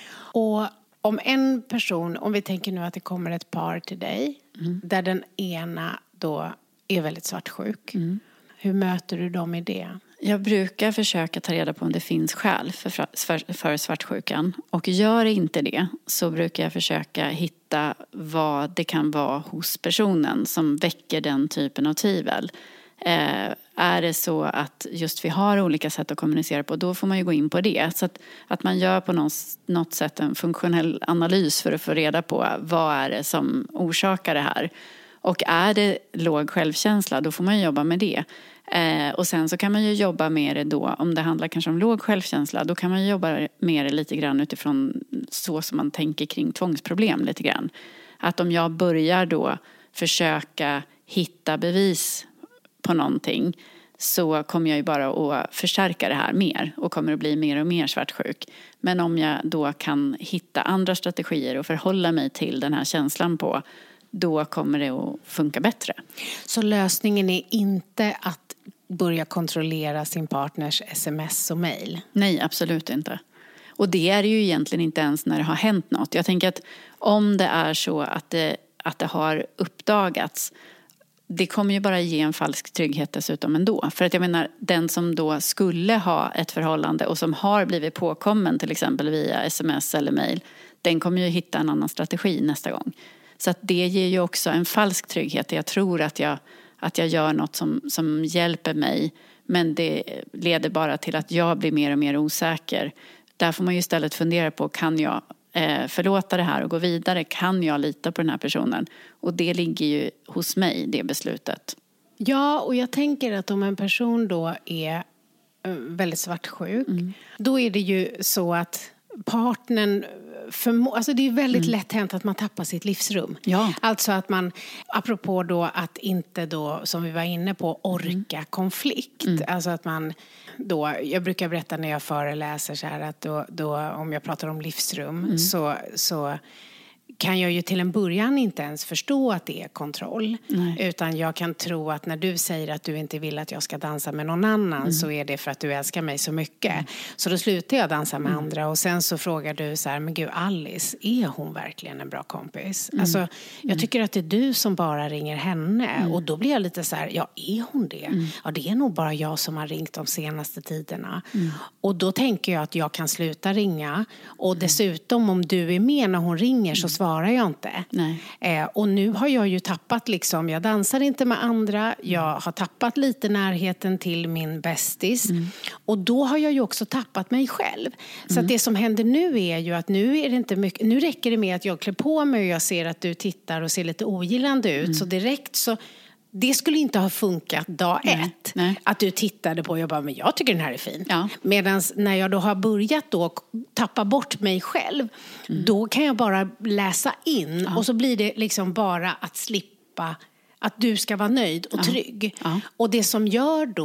Speaker 3: Och om en person, om vi tänker nu att det kommer ett par till dig. Mm. Där den ena då är väldigt svartsjuk. Mm. Hur möter du dem i det?
Speaker 4: Jag brukar försöka ta reda på om det finns skäl för, för, för svartsjukan. Och gör inte det så brukar jag försöka hitta vad det kan vara hos personen som väcker den typen av tvivel. Eh, är det så att just vi har olika sätt att kommunicera på, då får man ju gå in på det. Så att, att man gör på något, något sätt en funktionell analys för att få reda på vad är det som orsakar det här. Och är det låg självkänsla, då får man jobba med det. Eh, och sen så kan man ju jobba med det då, om det handlar kanske om låg självkänsla, då kan man ju jobba med det lite grann utifrån så som man tänker kring tvångsproblem lite grann. Att om jag börjar då försöka hitta bevis på någonting så kommer jag ju bara att förstärka det här mer och kommer att bli mer och mer svartsjuk. Men om jag då kan hitta andra strategier och förhålla mig till den här känslan på, då kommer det att funka bättre.
Speaker 3: Så lösningen är inte att börja kontrollera sin partners sms och mejl?
Speaker 4: Nej, absolut inte. Och det är ju egentligen inte ens när det har hänt något. Jag tänker att om det är så att det, att det har uppdagats, det kommer ju bara ge en falsk trygghet dessutom ändå. För att jag menar, den som då skulle ha ett förhållande och som har blivit påkommen till exempel via sms eller mejl, den kommer ju hitta en annan strategi nästa gång. Så att det ger ju också en falsk trygghet. Jag tror att jag, att jag gör något som, som hjälper mig. Men det leder bara till att jag blir mer och mer osäker. Där får man ju istället fundera på, kan jag eh, förlåta det här och gå vidare? Kan jag lita på den här personen? Och det ligger ju hos mig, det beslutet.
Speaker 3: Ja, och jag tänker att om en person då är väldigt svartsjuk. Mm. Då är det ju så att partnern förmå- alltså det är väldigt mm. lätt hänt att man tappar sitt livsrum.
Speaker 4: Ja.
Speaker 3: Alltså att man, apropå då att inte då, som vi var inne på, orka mm. konflikt. Mm. Alltså att man då, jag brukar berätta när jag föreläser så här att då, då om jag pratar om livsrum mm. så, så kan jag ju till en början inte ens förstå att det är kontroll. Nej. Utan jag kan tro att när du säger att du inte vill att jag ska dansa med någon annan mm. så är det för att du älskar mig så mycket. Mm. Så då slutar jag dansa med mm. andra och sen så frågar du så här, men gud, Alice, är hon verkligen en bra kompis? Mm. Alltså, jag tycker att det är du som bara ringer henne mm. och då blir jag lite så här, ja, är hon det? Mm. Ja, det är nog bara jag som har ringt de senaste tiderna. Mm. Och då tänker jag att jag kan sluta ringa och dessutom om du är med när hon ringer så svarar jag inte. Nej. Eh, och nu har jag ju tappat liksom, jag dansar inte med andra, jag har tappat lite närheten till min bästis mm. och då har jag ju också tappat mig själv. Så mm. att det som händer nu är ju att nu är det inte mycket, nu räcker det med att jag klär på mig och jag ser att du tittar och ser lite ogillande ut mm. så direkt så det skulle inte ha funkat dag Nej. ett. Nej. Att du tittade på och jag bara, men jag tycker den här är fin. Ja. Medan när jag då har börjat då tappa bort mig själv. Mm. Då kan jag bara läsa in. Ja. Och så blir det liksom bara att slippa. Att du ska vara nöjd och trygg. Ja. Ja. Och det som gör då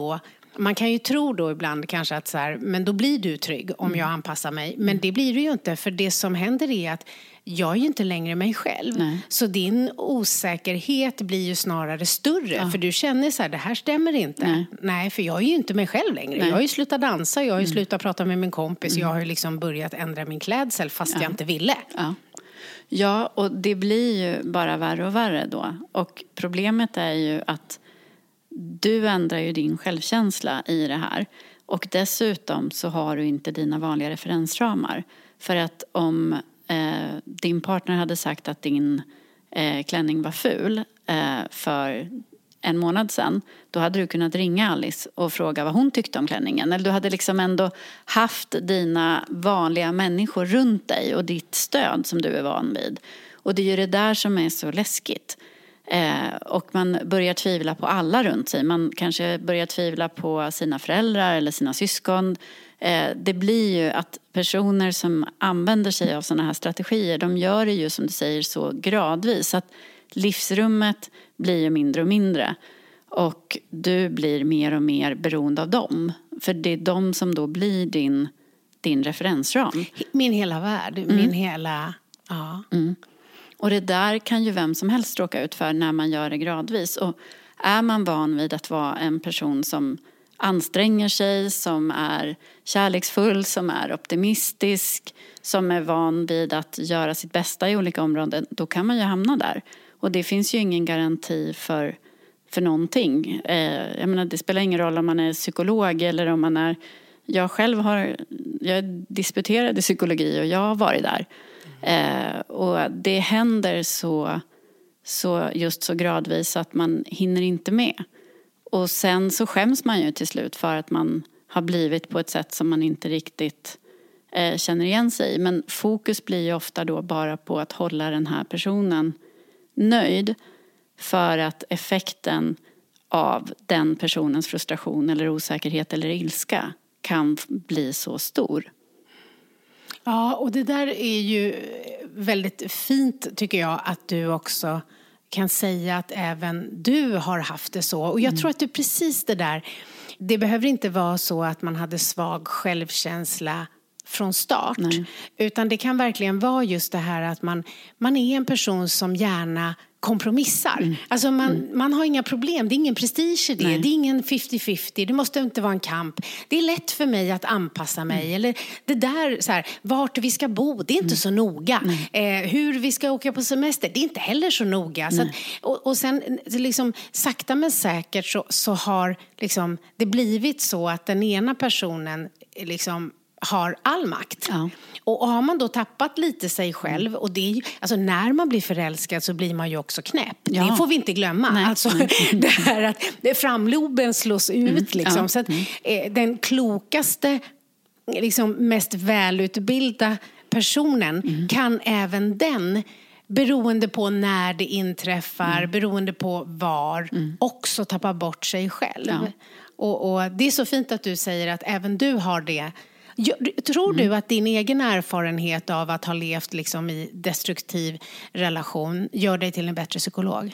Speaker 3: Man kan ju tro då ibland kanske att så här, men då blir du trygg om jag anpassar mig. Men det blir det ju inte, för det som händer är att jag är ju inte längre mig själv. Nej. Så din osäkerhet blir ju snarare större. Ja. För du känner så här, det här stämmer inte. Nej, Nej för jag är ju inte mig själv längre. Nej. Jag har ju slutat dansa, jag har ju mm. slutat prata med min kompis. Mm. Jag har ju liksom börjat ändra min klädsel fast ja. jag inte ville.
Speaker 4: Ja. Ja, och det blir ju bara värre och värre då. Och problemet är ju att du ändrar ju din självkänsla i det här. Och dessutom så har du inte dina vanliga referensramar. För att om eh, din partner hade sagt att din eh, klänning var ful eh, för en månad sedan, då hade du kunnat ringa Alice och fråga vad hon tyckte om klänningen. Eller du hade liksom ändå haft dina vanliga människor runt dig och ditt stöd som du är van vid. Och det är ju det där som är så läskigt. Eh, och man börjar tvivla på alla runt sig. Man kanske börjar tvivla på sina föräldrar eller sina syskon. Eh, det blir ju att personer som använder sig av sådana här strategier, de gör det ju som du säger så gradvis. Att livsrummet blir ju mindre och mindre. Och du blir mer och mer beroende av dem. För det är de som då blir din, din referensram.
Speaker 3: Min hela värld, mm. min hela... Ja.
Speaker 4: Mm. Och det där kan ju vem som helst råka ut för när man gör det gradvis. Och är man van vid att vara en person som anstränger sig, som är kärleksfull, som är optimistisk, som är van vid att göra sitt bästa i olika områden, då kan man ju hamna där. Och det finns ju ingen garanti för, för någonting. Eh, jag menar, det spelar ingen roll om man är psykolog eller om man är... Jag själv har... Jag disputerade i psykologi och jag har varit där. Eh, och det händer så, så just så gradvis att man hinner inte med. Och sen så skäms man ju till slut för att man har blivit på ett sätt som man inte riktigt eh, känner igen sig i. Men fokus blir ju ofta då bara på att hålla den här personen nöjd, för att effekten av den personens frustration eller osäkerhet eller ilska kan bli så stor.
Speaker 3: Ja, och det där är ju väldigt fint tycker jag, att du också kan säga att även du har haft det så. Och jag mm. tror att det är precis det där. Det behöver inte vara så att man hade svag självkänsla från start. Nej. Utan det kan verkligen vara just det här att man, man är en person som gärna kompromissar. Mm. Alltså man, mm. man har inga problem. Det är ingen prestige i det. Nej. Det är ingen femtio femtio. Det måste inte vara en kamp. Det är lätt för mig att anpassa mig. Mm. Eller det där, så här, vart vi ska bo, det är inte mm. så noga. Eh, hur vi ska åka på semester, det är inte heller så noga. Så att, och, och sen liksom, sakta men säkert så, så har liksom, det blivit så att den ena personen liksom har all makt. Ja. Och har man då tappat lite sig själv, och det är ju, alltså när man blir förälskad så blir man ju också knäpp. Ja. Det får vi inte glömma. Nej. Alltså Nej. Det här att framloben slås ut mm. liksom. Ja. Så att eh, den klokaste, liksom mest välutbildade personen mm. kan även den, beroende på när det inträffar, mm. beroende på var, mm. också tappa bort sig själv. Ja. Och, och det är så fint att du säger att även du har det. Tror du att din egen erfarenhet av att ha levt liksom i destruktiv relation gör dig till en bättre psykolog?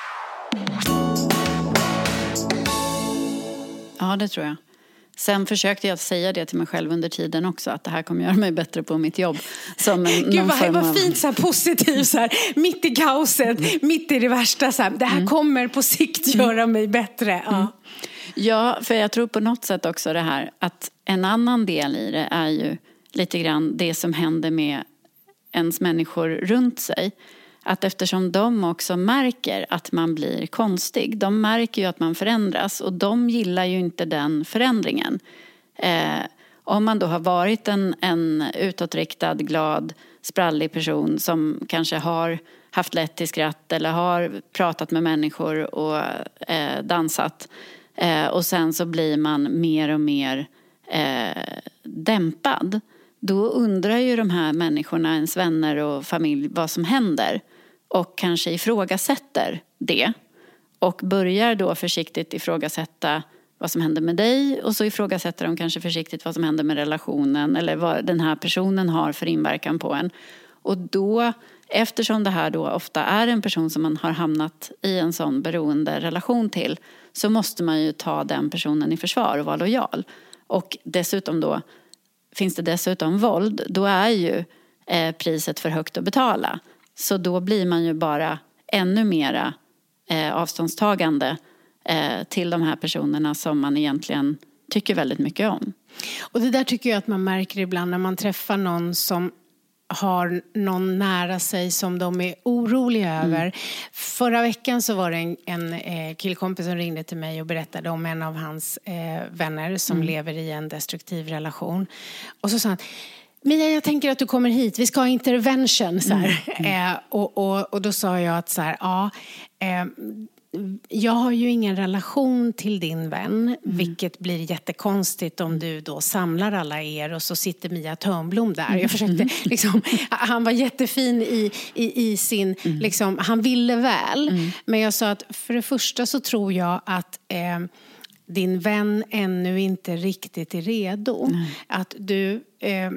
Speaker 4: Ja, det tror jag. Sen försökte jag säga det till mig själv under tiden också, att det här kommer göra mig bättre på mitt jobb. Som en,
Speaker 3: Gud vad, vad av... fint, så här, positivt, så här, mitt i kaoset, mm. mitt i det värsta. Så här, det här mm. kommer på sikt göra mig bättre. Ja.
Speaker 4: Mm. Ja, för jag tror på något sätt också det här att en annan del i det är ju lite grann det som händer med ens människor runt sig. Att eftersom de också märker att man blir konstig, de märker ju att man förändras och de gillar ju inte den förändringen. Eh, om man då har varit en, en utåtriktad, glad, sprallig person som kanske har haft lätt till skratt eller har pratat med människor och eh, dansat. Eh, och sen så blir man mer och mer eh, dämpad. Då undrar ju de här människorna, ens vänner och familj, vad som händer. Och kanske ifrågasätter det. Och börjar då försiktigt ifrågasätta vad som händer med dig. Och så ifrågasätter de kanske försiktigt vad som händer med relationen. Eller vad den här personen har för inverkan på en. Och då eftersom det här då ofta är en person som man har hamnat i en sån beroende relation till, så måste man ju ta den personen i försvar och vara lojal. Och dessutom då, finns det dessutom våld, då är ju eh, priset för högt att betala. Så då blir man ju bara ännu mera eh, avståndstagande eh, till de här personerna som man egentligen tycker väldigt mycket om.
Speaker 3: Och det där tycker jag att man märker ibland när man träffar någon som har någon nära sig som de är oroliga mm. över. Förra veckan så var det en, en eh, killkompis som ringde till mig och berättade om en av hans eh, vänner som mm. lever i en destruktiv relation. Och så sa han: Mia, jag tänker att du kommer hit. Vi ska ha intervention. Så här. Mm. Mm. Eh, och, och, och då sa jag att så här, ja... Eh, jag har ju ingen relation till din vän, mm. vilket blir jättekonstigt om du då samlar alla er och så sitter Mia Törnblom där. Jag försökte liksom, han var jättefin i, i, i sin, mm. liksom, han ville väl. Mm. Men jag sa att för det första så tror jag att eh, din vän ännu inte riktigt är redo. Mm. Att du... Eh,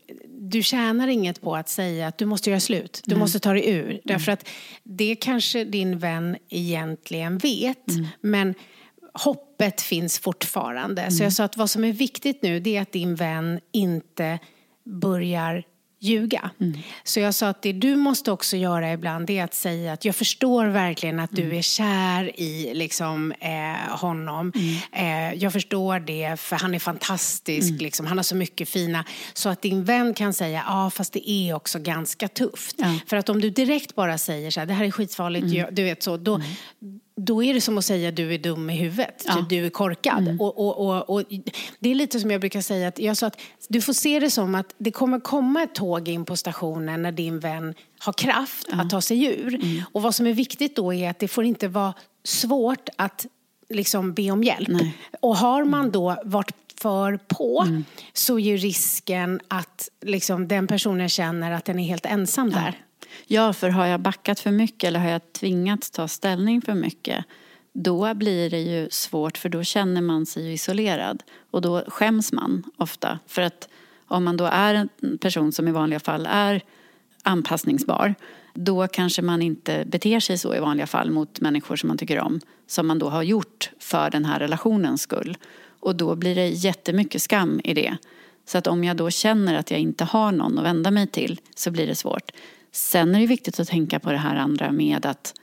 Speaker 3: Du tjänar inget på att säga att du måste göra slut. Du mm. måste ta dig ur. Mm. Därför att det kanske din vän egentligen vet. Mm. Men hoppet finns fortfarande. Mm. Så jag sa att vad som är viktigt nu, det är att din vän inte börjar ljuga. Mm. Så jag sa att det du måste också göra ibland, det är att säga att jag förstår verkligen att mm. du är kär i liksom, eh, honom. Mm. Eh, jag förstår det, för han är fantastisk. Mm. Liksom, han har så mycket fina. Så att din vän kan säga, ja ah, fast det är också ganska tufft. Ja. För att om du direkt bara säger så här, det här är skitfarligt, mm. jag, du vet så, då... Mm. Då är det som att säga att du är dum i huvudet. Ja. Du är korkad. Mm. Och, och, och, och det är lite som jag brukar säga. Att jag sa att du får se det som att det kommer komma ett tåg in på stationen när din vän har kraft ja. att ta sig ur. Mm. Och vad som är viktigt då är att det får inte vara svårt att liksom be om hjälp. Nej. Och har man då varit för på mm. så är ju risken att liksom, den personen känner att den är helt ensam ja. där.
Speaker 4: Ja, för har jag backat för mycket eller har jag tvingats ta ställning för mycket, då blir det ju svårt, för då känner man sig isolerad. Och då skäms man ofta. För att om man då är en person som i vanliga fall är anpassningsbar, då kanske man inte beter sig så i vanliga fall mot människor som man tycker om, som man då har gjort för den här relationens skull. Och då blir det jättemycket skam i det. Så att om jag då känner att jag inte har någon att vända mig till, så blir det svårt. Sen är det viktigt att tänka på det här andra med att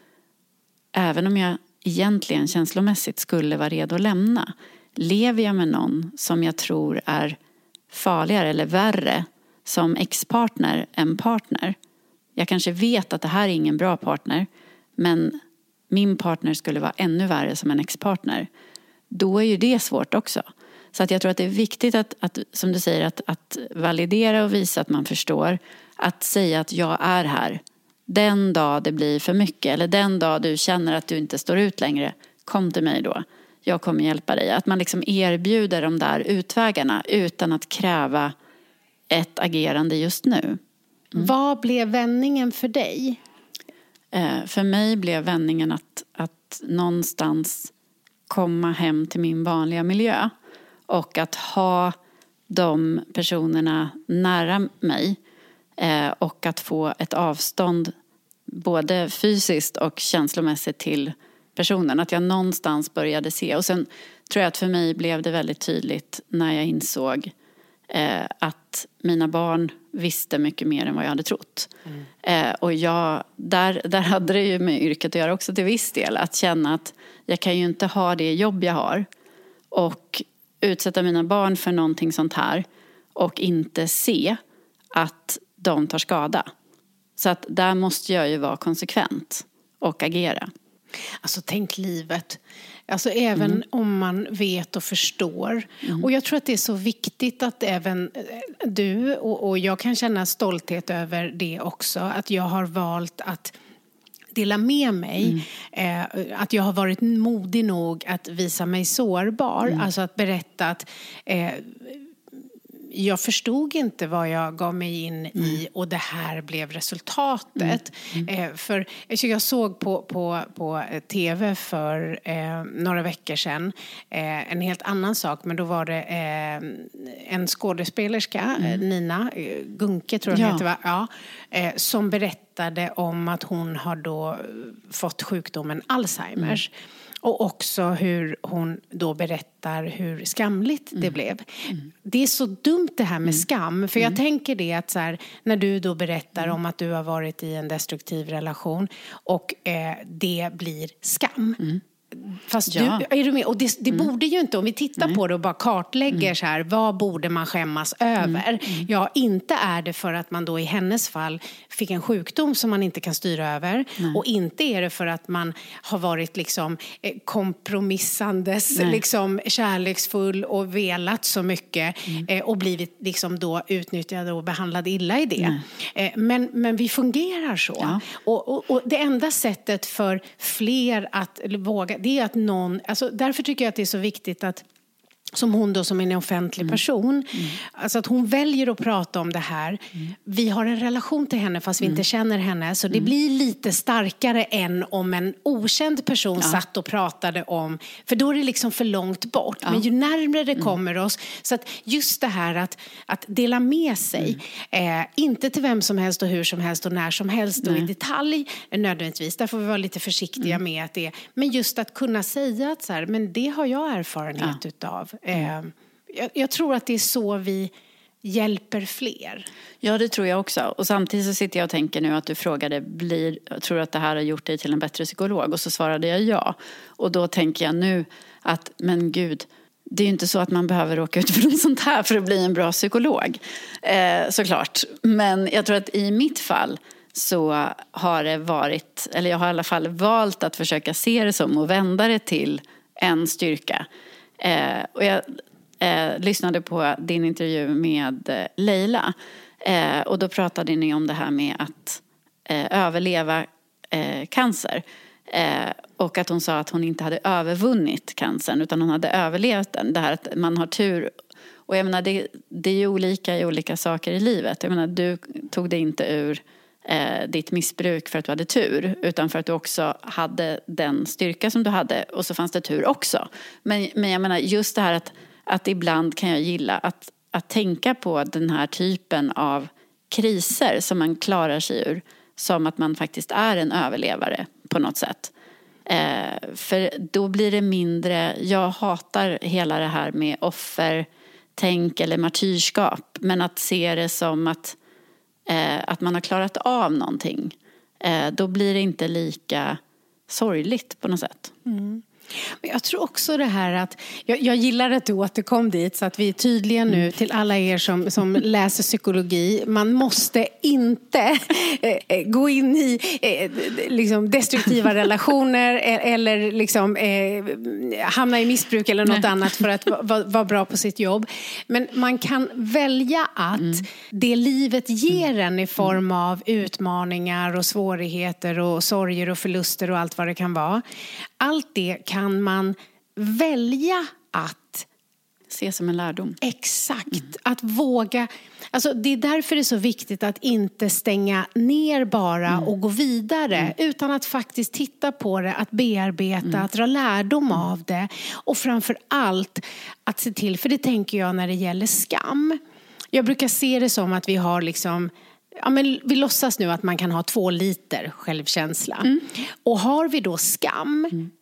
Speaker 4: även om jag egentligen känslomässigt skulle vara redo att lämna, lever jag med någon som jag tror är farligare eller värre som ex-partner än partner. Jag kanske vet att det här är ingen bra partner, men min partner skulle vara ännu värre som en ex-partner. Då är ju det svårt också. Så att jag tror att det är viktigt att, att som du säger, att, att validera och visa att man förstår. Att säga att jag är här. Den dag det blir för mycket, eller den dag du känner att du inte står ut längre, kom till mig då. Jag kommer hjälpa dig. Att man liksom erbjuder de där utvägarna utan att kräva ett agerande just nu. Mm.
Speaker 3: Vad blev vändningen för dig?
Speaker 4: Eh, för mig blev vändningen att, att någonstans komma hem till min vanliga miljö. Och att ha de personerna nära mig. Eh, och att få ett avstånd både fysiskt och känslomässigt till personen. Att jag någonstans började se. Och sen tror jag att för mig blev det väldigt tydligt när jag insåg eh, att mina barn visste mycket mer än vad jag hade trott. Mm. Eh, och jag, där, där hade det ju med yrket att göra också till viss del. Att känna att jag kan ju inte ha det jobb jag har. Och utsätta mina barn för någonting sånt här. Och inte se att de tar skada. Så att där måste jag ju vara konsekvent och agera.
Speaker 3: Alltså tänk livet. Alltså även mm. om man vet och förstår. Mm. Och jag tror att det är så viktigt att även du och, och jag kan känna stolthet över det också. Att jag har valt att dela med mig. Mm. Eh, att jag har varit modig nog att visa mig sårbar. Mm. Alltså att berätta att... Eh, jag förstod inte vad jag gav mig in mm. i och det här blev resultatet. Mm. Mm. Eh, för jag såg på, på, på tv för eh, några veckor sedan eh, en helt annan sak, men då var det eh, en skådespelerska, mm. Nina Gunke tror jag ja. heter, va? Ja, eh, som berättade om att hon har då fått sjukdomen Alzheimers. Mm. Och också hur hon då berättar hur skamligt mm. det blev. Mm. Det är så dumt det här med mm. skam. För jag mm. tänker det att så här, när du då berättar mm. om att du har varit i en destruktiv relation och eh, det blir skam. Mm. Fast ja. du, är du med? Och det, det mm. borde ju inte, om vi tittar Nej. på det och bara kartlägger mm. så här, vad borde man skämmas över? Mm. Mm. Ja, inte är det för att man då i hennes fall fick en sjukdom som man inte kan styra över. Nej. Och inte är det för att man har varit liksom kompromissandes, liksom kärleksfull och velat så mycket mm. eh, och blivit liksom då utnyttjad och behandlad illa i det. Eh, men, men vi fungerar så. Ja. Och, och, och det enda sättet för fler att våga, det är att någon, alltså därför tycker jag att det är så viktigt att som hon då som är en offentlig person mm. Mm. alltså att hon väljer att prata om det här. Mm. Vi har en relation till henne fast vi mm. inte känner henne, så det mm. blir lite starkare än om en okänd person ja. satt och pratade om, för då är det liksom för långt bort. Ja. Men ju närmare det mm. kommer oss, så att just det här att, att dela med sig mm. eh, inte till vem som helst och hur som helst och när som helst och i detalj nödvändigtvis, där får vi vara lite försiktiga mm. med att det, men just att kunna säga att så här, men det har jag erfarenhet ja. utav. Mm. Jag, jag tror att det är så vi hjälper fler.
Speaker 4: Ja, det tror jag också. Och samtidigt så sitter jag och tänker nu att du frågade, blir, tror du att det här har gjort dig till en bättre psykolog? Och så svarade jag ja. Och då tänker jag nu att, men gud, det är ju inte så att man behöver råka ut för något sånt här för att bli en bra psykolog. Eh, såklart. Men jag tror att i mitt fall så har det varit, eller jag har i alla fall valt att försöka se det som och vända det till en styrka. Eh, och jag eh, lyssnade på din intervju med eh, Leila. Eh, och då pratade ni om det här med att eh, överleva eh, cancer. Eh, och att hon sa att hon inte hade övervunnit cancern utan hon hade överlevt den. Det här att man har tur. Och jag menar, det, det är ju olika i olika saker i livet. Jag menar, du tog dig inte ur eh, ditt missbruk för att du hade tur, utan för att du också hade den styrka som du hade, och så fanns det tur också. Men, men jag menar, just det här att, att ibland kan jag gilla att, att tänka på den här typen av kriser som man klarar sig ur, som att man faktiskt är en överlevare på något sätt. Eh, för då blir det mindre, jag hatar hela det här med offertänk eller martyrskap, men att se det som att eh, att man har klarat av någonting, eh, då blir det inte lika sorgligt på något sätt. Mm.
Speaker 3: Men jag tror också det här att jag, jag gillar att du återkom dit, så att vi är tydliga nu mm. till alla er som, som läser psykologi. Man måste inte eh, gå in i eh, liksom destruktiva relationer eller liksom, eh, hamna i missbruk eller något Nej. annat för att vara va bra på sitt jobb. Men man kan välja att mm. det livet ger en i form av utmaningar och svårigheter och sorger och förluster och allt vad det kan vara. Allt det kan man välja att
Speaker 4: se som en lärdom.
Speaker 3: Exakt, mm. att våga. Alltså det är därför det är så viktigt att inte stänga ner bara mm. och gå vidare, mm. utan att faktiskt titta på det, att bearbeta, mm. att dra lärdom mm. av det, och framför allt att se till, för det tänker jag när det gäller skam. Jag brukar se det som att vi har liksom, ja, men vi låtsas nu att man kan ha två liter självkänsla. Mm. Och har vi då skam mm.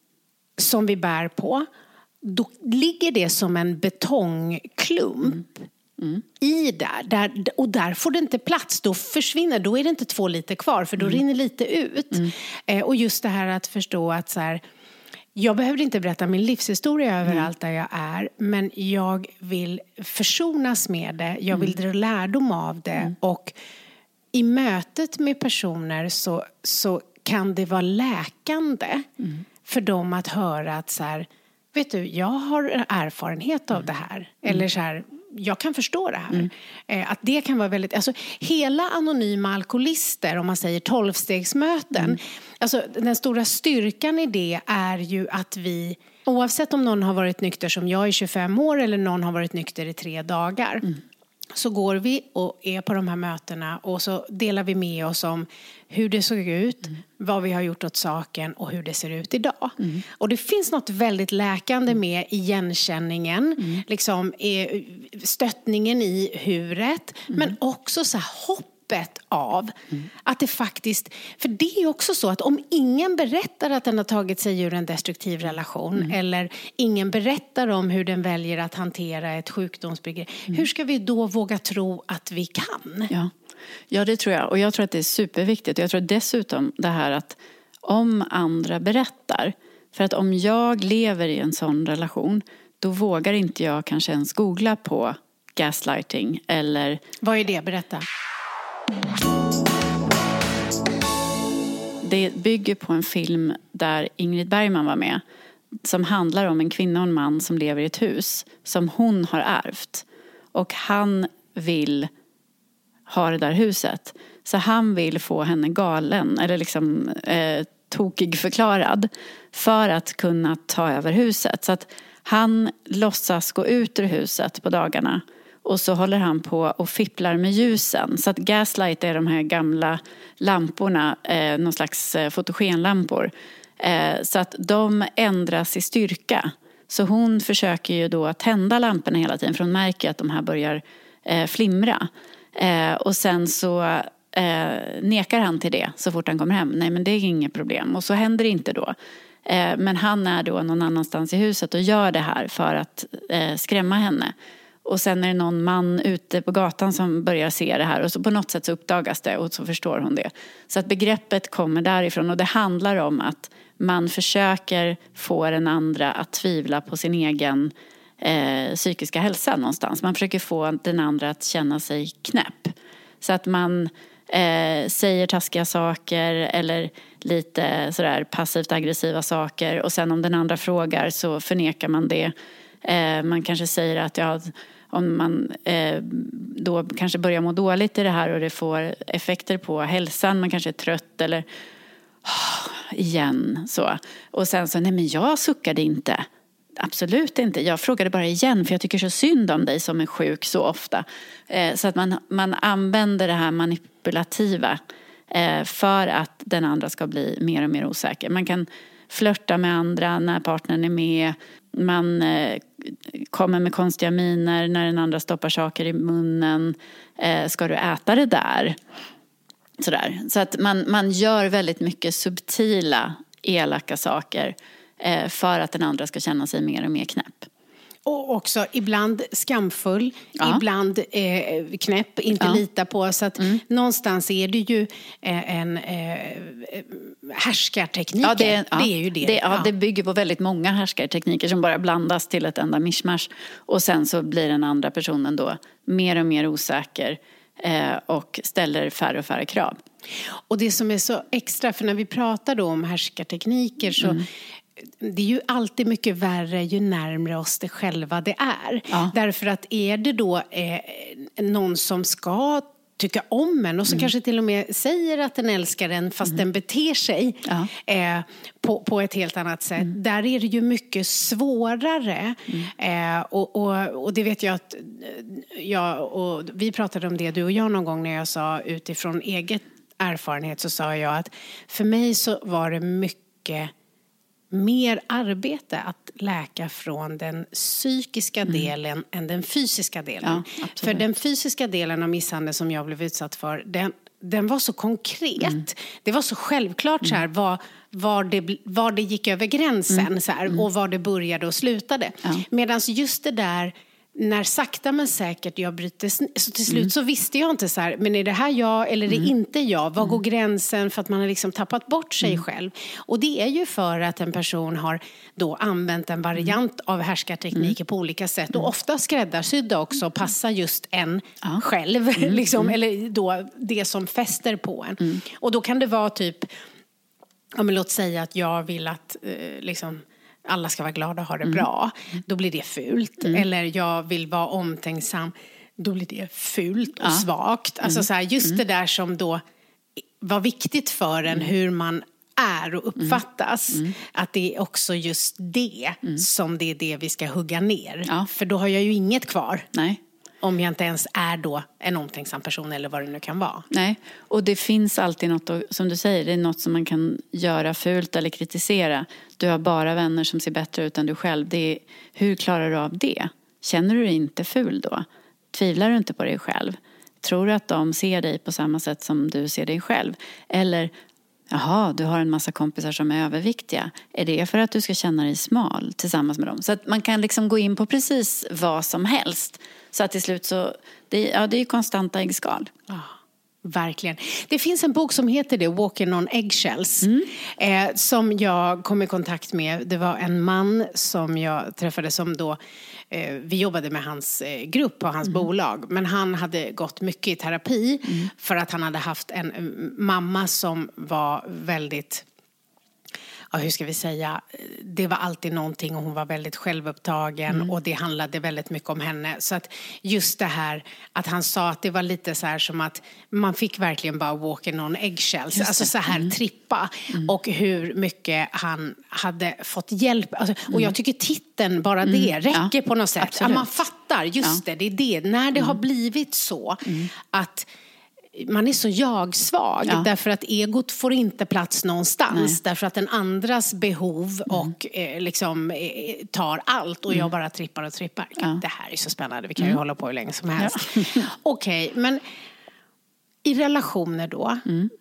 Speaker 3: som vi bär på, då ligger det som en betongklump mm. Mm. i där, där. Och där får det inte plats. Då försvinner, då är det inte två liter kvar, för då mm. rinner lite ut. Mm. Eh, och just det här att förstå att så här, jag behöver inte berätta min livshistoria överallt där jag är, men jag vill försonas med det. Jag vill dra lärdom av det. Mm. Och i mötet med personer så, så kan det vara läkande mm. för dem att höra att så här, vet du, jag har erfarenhet av det här. Mm. Eller så här, jag kan förstå det här. Mm. Eh, att det kan vara väldigt, alltså hela anonyma alkoholister, om man säger tolvstegsmöten, mm. alltså den stora styrkan i det är ju att vi, oavsett om någon har varit nykter som jag i tjugofem år eller någon har varit nykter i tre dagar, mm. så går vi och är på de här mötena och så delar vi med oss om hur det såg ut, mm. vad vi har gjort åt saken och hur det ser ut idag. Mm. Och det finns något väldigt läkande med igenkänningen, mm. liksom stöttningen i huret, mm. men också så här hopp av mm. att det faktiskt, för det är också så att om ingen berättar att den har tagit sig ur en destruktiv relation mm. eller ingen berättar om hur den väljer att hantera ett sjukdomsbegrepp, mm. hur ska vi då våga tro att vi kan?
Speaker 4: Ja. ja, det tror jag. Och jag tror att det är superviktigt. Och jag tror dessutom det här att om andra berättar, för att om jag lever i en sån relation, då vågar inte jag kanske ens googla på gaslighting eller...
Speaker 3: Vad är det? Berätta.
Speaker 4: Det bygger på en film där Ingrid Bergman var med, som handlar om en kvinna och en man som lever i ett hus som hon har ärvt. Och han vill ha det där huset. Så han vill få henne galen eller liksom eh, tokig förklarad för att kunna ta över huset. Så att han låtsas gå ut ur huset på dagarna. Och så håller han på och fipplar med ljusen. Så att gaslight är de här gamla lamporna, eh, någon slags eh, fotogenlampor. Eh, så att de ändras i styrka. Så hon försöker ju då att tända lamporna hela tiden. För hon märker att de här börjar eh, flimra. Eh, och sen så eh, nekar han till det så fort han kommer hem. Nej, men det är inget problem. Och så händer det inte då. Eh, men han är då någon annanstans i huset och gör det här för att eh, skrämma henne. Och sen är det någon man ute på gatan som börjar se det här. Och så på något sätt så uppdagas det och så förstår hon det. Så att begreppet kommer därifrån. Och det handlar om att man försöker få den andra att tvivla på sin egen eh, psykiska hälsa någonstans. Man försöker få den andra att känna sig knäpp. Så att man eh, säger taskiga saker eller lite sådär passivt aggressiva saker. Och sen om den andra frågar så förnekar man det. Eh, man kanske säger att ja... Om man eh, då kanske börjar må dåligt i det här och det får effekter på hälsan. Man kanske är trött eller oh, igen så. Och sen så, nej men jag suckade inte. Absolut inte. Jag frågade bara igen för jag tycker så synd om dig som är sjuk så ofta. Eh, så att man, man använder det här manipulativa eh, för att den andra ska bli mer och mer osäker. Man kan flirta med andra när partnern är med. Man eh, kommer med konstiga miner när den andra stoppar saker i munnen. Eh, ska du äta det där? Sådär. Så att man, man gör väldigt mycket subtila, elaka saker eh, för att den andra ska känna sig mer och mer knäpp.
Speaker 3: Och också ibland skamfull, ja. ibland eh, knäpp, inte ja. lita på. Så att mm. någonstans är det ju eh, en eh, härskartekniker.
Speaker 4: Ja, det, ja.
Speaker 3: det är ju det.
Speaker 4: Det, ja, ja. det bygger på väldigt många härskartekniker som bara blandas till ett enda mischmasch. Och sen så blir den andra personen då mer och mer osäker eh, och ställer färre och färre krav.
Speaker 3: Och det som är så extra, för när vi pratar då om härskartekniker så... Mm. Det är ju alltid mycket värre ju närmare oss det själva det är. Ja. Därför att är det då eh, någon som ska tycka om en och som mm. kanske till och med säger att den älskar en fast mm. den beter sig ja. eh, på, på ett helt annat sätt. Mm. Där är det ju mycket svårare. Mm. Eh, och, och, och det vet jag att jag, och vi pratade om det du och jag någon gång när jag sa utifrån eget erfarenhet så sa jag att för mig så var det mycket mer arbete att läka från den psykiska mm. delen än den fysiska delen. Ja, för den fysiska delen av misshandel som jag blev utsatt för, den, den var så konkret. Mm. Det var så självklart mm. så här, var, var, det, var det gick över gränsen mm. så här, och var det började och slutade. Ja. Medan just det där, när sakta men säkert jag bryter, så till slut mm. så visste jag inte så här, men är det här jag eller är det mm. inte jag? Vad går gränsen för att man har liksom tappat bort sig mm. själv? Och det är ju för att en person har då använt en variant mm. av härskartekniker mm. på olika sätt. Och ofta skräddarsydda också, passa just en ja. själv. Mm. liksom, mm. Eller då det som fäster på en. Mm. Och då kan det vara typ, ja men låt säga att jag vill att eh, liksom alla ska vara glada och ha det bra. Då blir det fult.
Speaker 4: Mm.
Speaker 3: Eller jag vill vara omtänksam. Då blir det fult och
Speaker 4: Ja.
Speaker 3: svagt. Alltså så här, just
Speaker 4: Mm.
Speaker 3: det där som då var viktigt för en, hur man är och uppfattas.
Speaker 4: Mm.
Speaker 3: Att det är också just det som det är det vi ska hugga ner.
Speaker 4: Ja.
Speaker 3: För då har jag ju inget kvar.
Speaker 4: Nej.
Speaker 3: Om jag inte ens är då en omtänksam person eller vad det nu kan vara.
Speaker 4: Nej, och det finns alltid något, som du säger, det är något som man kan göra fult eller kritisera. Du har bara vänner som ser bättre ut än du själv. Det är, hur klarar du av det? Känner du dig inte ful då? Tvivlar du inte på dig själv? Tror du att de ser dig på samma sätt som du ser dig själv? Eller, jaha, du har en massa kompisar som är överviktiga. Är det för att du ska känna dig smal tillsammans med dem? Så att man kan liksom gå in på precis vad som helst. Så att till slut så, det, ja, det är ju konstanta äggskal.
Speaker 3: Ja, verkligen. Det finns en bok som heter det, Walking on Eggshells.
Speaker 4: Mm.
Speaker 3: Eh, som jag kom i kontakt med. Det var en man som jag träffade som då, eh, vi jobbade med hans eh, grupp och hans
Speaker 4: Mm.
Speaker 3: bolag. Men han hade gått mycket i terapi
Speaker 4: Mm.
Speaker 3: för att han hade haft en eh, mamma som var väldigt... Ja, hur ska vi säga, det var alltid någonting och hon var väldigt självupptagen
Speaker 4: Mm.
Speaker 3: och det handlade väldigt mycket om henne. Så att just det här att han sa att det var lite så här som att man fick verkligen bara walking on eggshells, alltså så här trippa och hur mycket han hade fått hjälp. Alltså, och jag tycker titeln, bara det, räcker
Speaker 4: Ja,
Speaker 3: på något sätt.
Speaker 4: absolut.
Speaker 3: Att man fattar, just det, det är det. När det har blivit så att man är så jag-svag
Speaker 4: Ja.
Speaker 3: därför att egot får inte plats någonstans.
Speaker 4: Nej.
Speaker 3: Därför att den andras behov och eh, liksom eh, tar allt och jag bara trippar och trippar.
Speaker 4: Ja.
Speaker 3: Det här är så spännande, vi kan ju hålla på hur länge som helst. Okej, men i relationer då,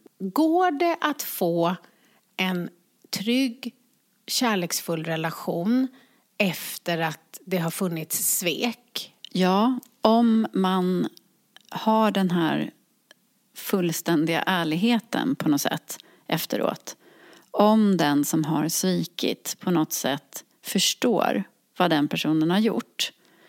Speaker 3: går det att få en trygg, kärleksfull relation efter att det har funnits svek?
Speaker 4: Ja, om man har den här fullständiga ärligheten på något sätt efteråt. Om den som har svikit på något sätt förstår vad den personen har gjort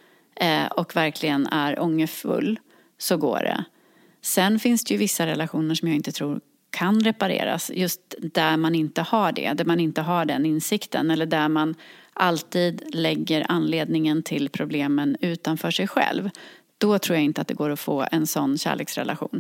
Speaker 4: eh, och verkligen är ångerfull, så går det. Sen finns det ju vissa relationer som jag inte tror kan repareras, just där man inte har det, där man inte har den insikten eller där man alltid lägger anledningen till problemen utanför sig själv. Då tror jag inte att det går att få en sån kärleksrelation.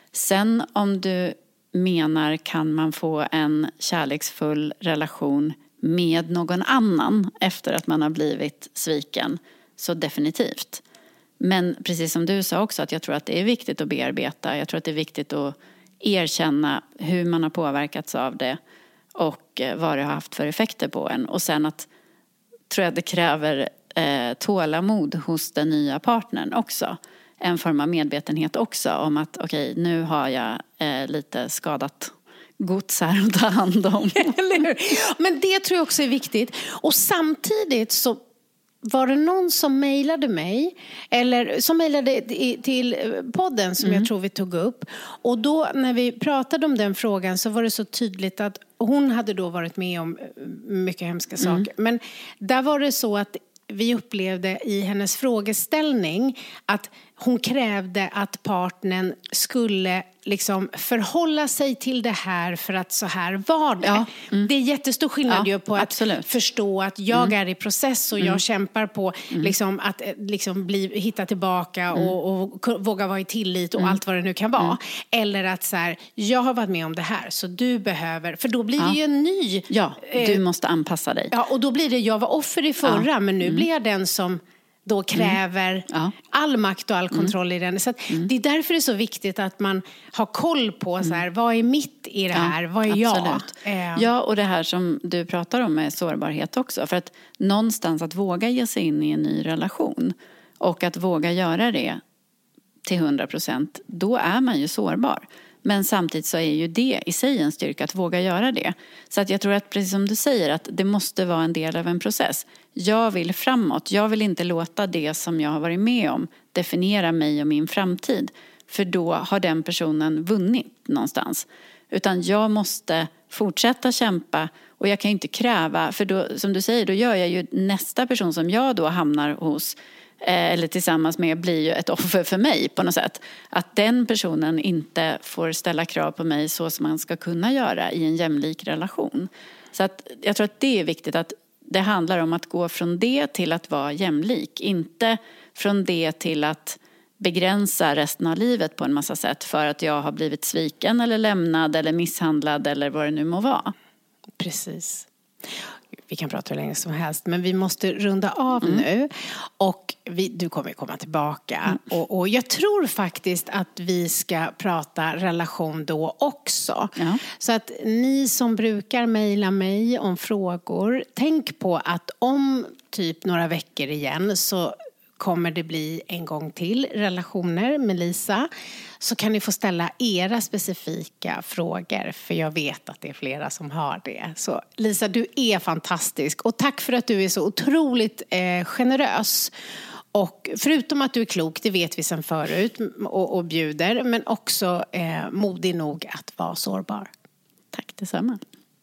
Speaker 4: Sen om du menar, kan man få en kärleksfull relation med någon annan efter att man har blivit sviken, så definitivt. Men precis som du sa också, att jag tror att det är viktigt att bearbeta. Jag tror att det är viktigt att erkänna hur man har påverkats av det och vad det har haft för effekter på en. Och sen att, tror jag att det kräver eh, tålamod hos den nya partnern också. En form av medvetenhet också om att okej, okay, nu har jag eh, lite skadat gods här att ta hand om.
Speaker 3: Eller hur? Men det tror jag också är viktigt. Och samtidigt så var det någon som mejlade mig, eller som mejlade till podden som mm. jag tror vi tog upp. Och då när vi pratade om den frågan så var det så tydligt att hon hade då varit med om mycket hemska saker. Mm. Men där var det så att vi upplevde i hennes frågeställning att hon krävde att partnern skulle liksom förhålla sig till det här för att så här var det. Ja, mm. Det är jättestor skillnad ja, ju på att absolut. Förstå att jag mm. är i process och mm. jag kämpar på mm. liksom, att liksom bli, hitta tillbaka mm. och, och våga vara i tillit och mm. allt vad det nu kan vara. Mm. Eller att så här, jag har varit med om det här så du behöver, för då blir ja. det ju en ny.
Speaker 4: Ja, du måste anpassa dig.
Speaker 3: Ja, och då blir det, jag var offer i förra ja. men nu mm. blir jag den som då kräver mm. ja. all makt och all kontroll mm. i den. Så att mm. det är därför det är så viktigt att man har koll på mm. så här, vad är mitt i det här? Ja, vad är
Speaker 4: absolut. jag? Ja, och det här som du pratar om är sårbarhet också. För att någonstans att våga ge sig in i en ny relation och att våga göra det till hundra procent, då är man ju sårbar. Men samtidigt så är ju det i sig en styrka att våga göra det. Så att jag tror att precis som du säger att det måste vara en del av en process. Jag vill framåt. Jag vill inte låta det som jag har varit med om definiera mig och min framtid. För då har den personen vunnit någonstans. Utan jag måste fortsätta kämpa och jag kan inte kräva. För då, som du säger, då gör jag ju nästa person som jag då hamnar hos eller tillsammans med blir ju ett offer för mig på något sätt. Att den personen inte får ställa krav på mig så som man ska kunna göra i en jämlik relation. Så att jag tror att det är viktigt att Det handlar om att gå från det till att vara jämlik. Inte från det till att begränsa resten av livet på en massa sätt för att jag har blivit sviken eller lämnad eller misshandlad eller vad det nu må vara.
Speaker 3: Precis. Vi kan prata hur länge som helst, men vi måste runda av mm. nu. Och vi, du kommer komma tillbaka. Mm. Och, och jag tror faktiskt att vi ska prata relation då också. Ja. Så att ni som brukar mejla mig om frågor, tänk på att om typ några veckor igen så kommer det bli en gång till relationer med Lisa, så kan ni få ställa era specifika frågor, för jag vet att det är flera som har det. Så Lisa, du är fantastisk, och tack för att du är så otroligt eh, generös. Och förutom att du är klok, det vet vi sedan förut, och, och bjuder, men också eh, modig nog att vara sårbar.
Speaker 4: Tack detsamma.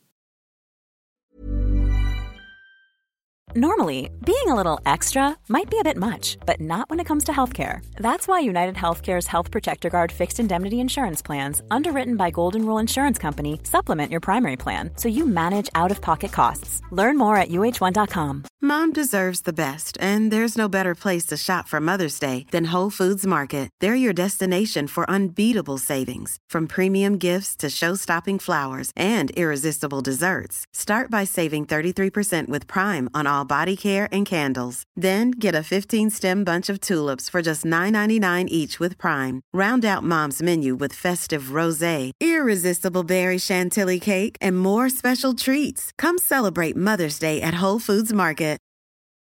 Speaker 6: Normally, being a little extra might be a bit much, but not when it comes to healthcare. That's why United Healthcare's Health Protector Guard fixed indemnity insurance plans, underwritten by Golden Rule Insurance Company, supplement your primary plan so you manage out-of-pocket costs. Learn more at U H one dot com.
Speaker 7: Mom deserves the best, and there's no better place to shop for Mother's Day than Whole Foods Market. They're your destination for unbeatable savings, from premium gifts to show-stopping flowers and irresistible desserts. Start by saving thirty-three percent with Prime on all body care and candles. Then get a fifteen-stem bunch of tulips for just nine ninety-nine each with Prime. Round out Mom's menu with festive rosé, irresistible berry chantilly cake, and more special treats. Come celebrate Mother's Day at Whole Foods Market.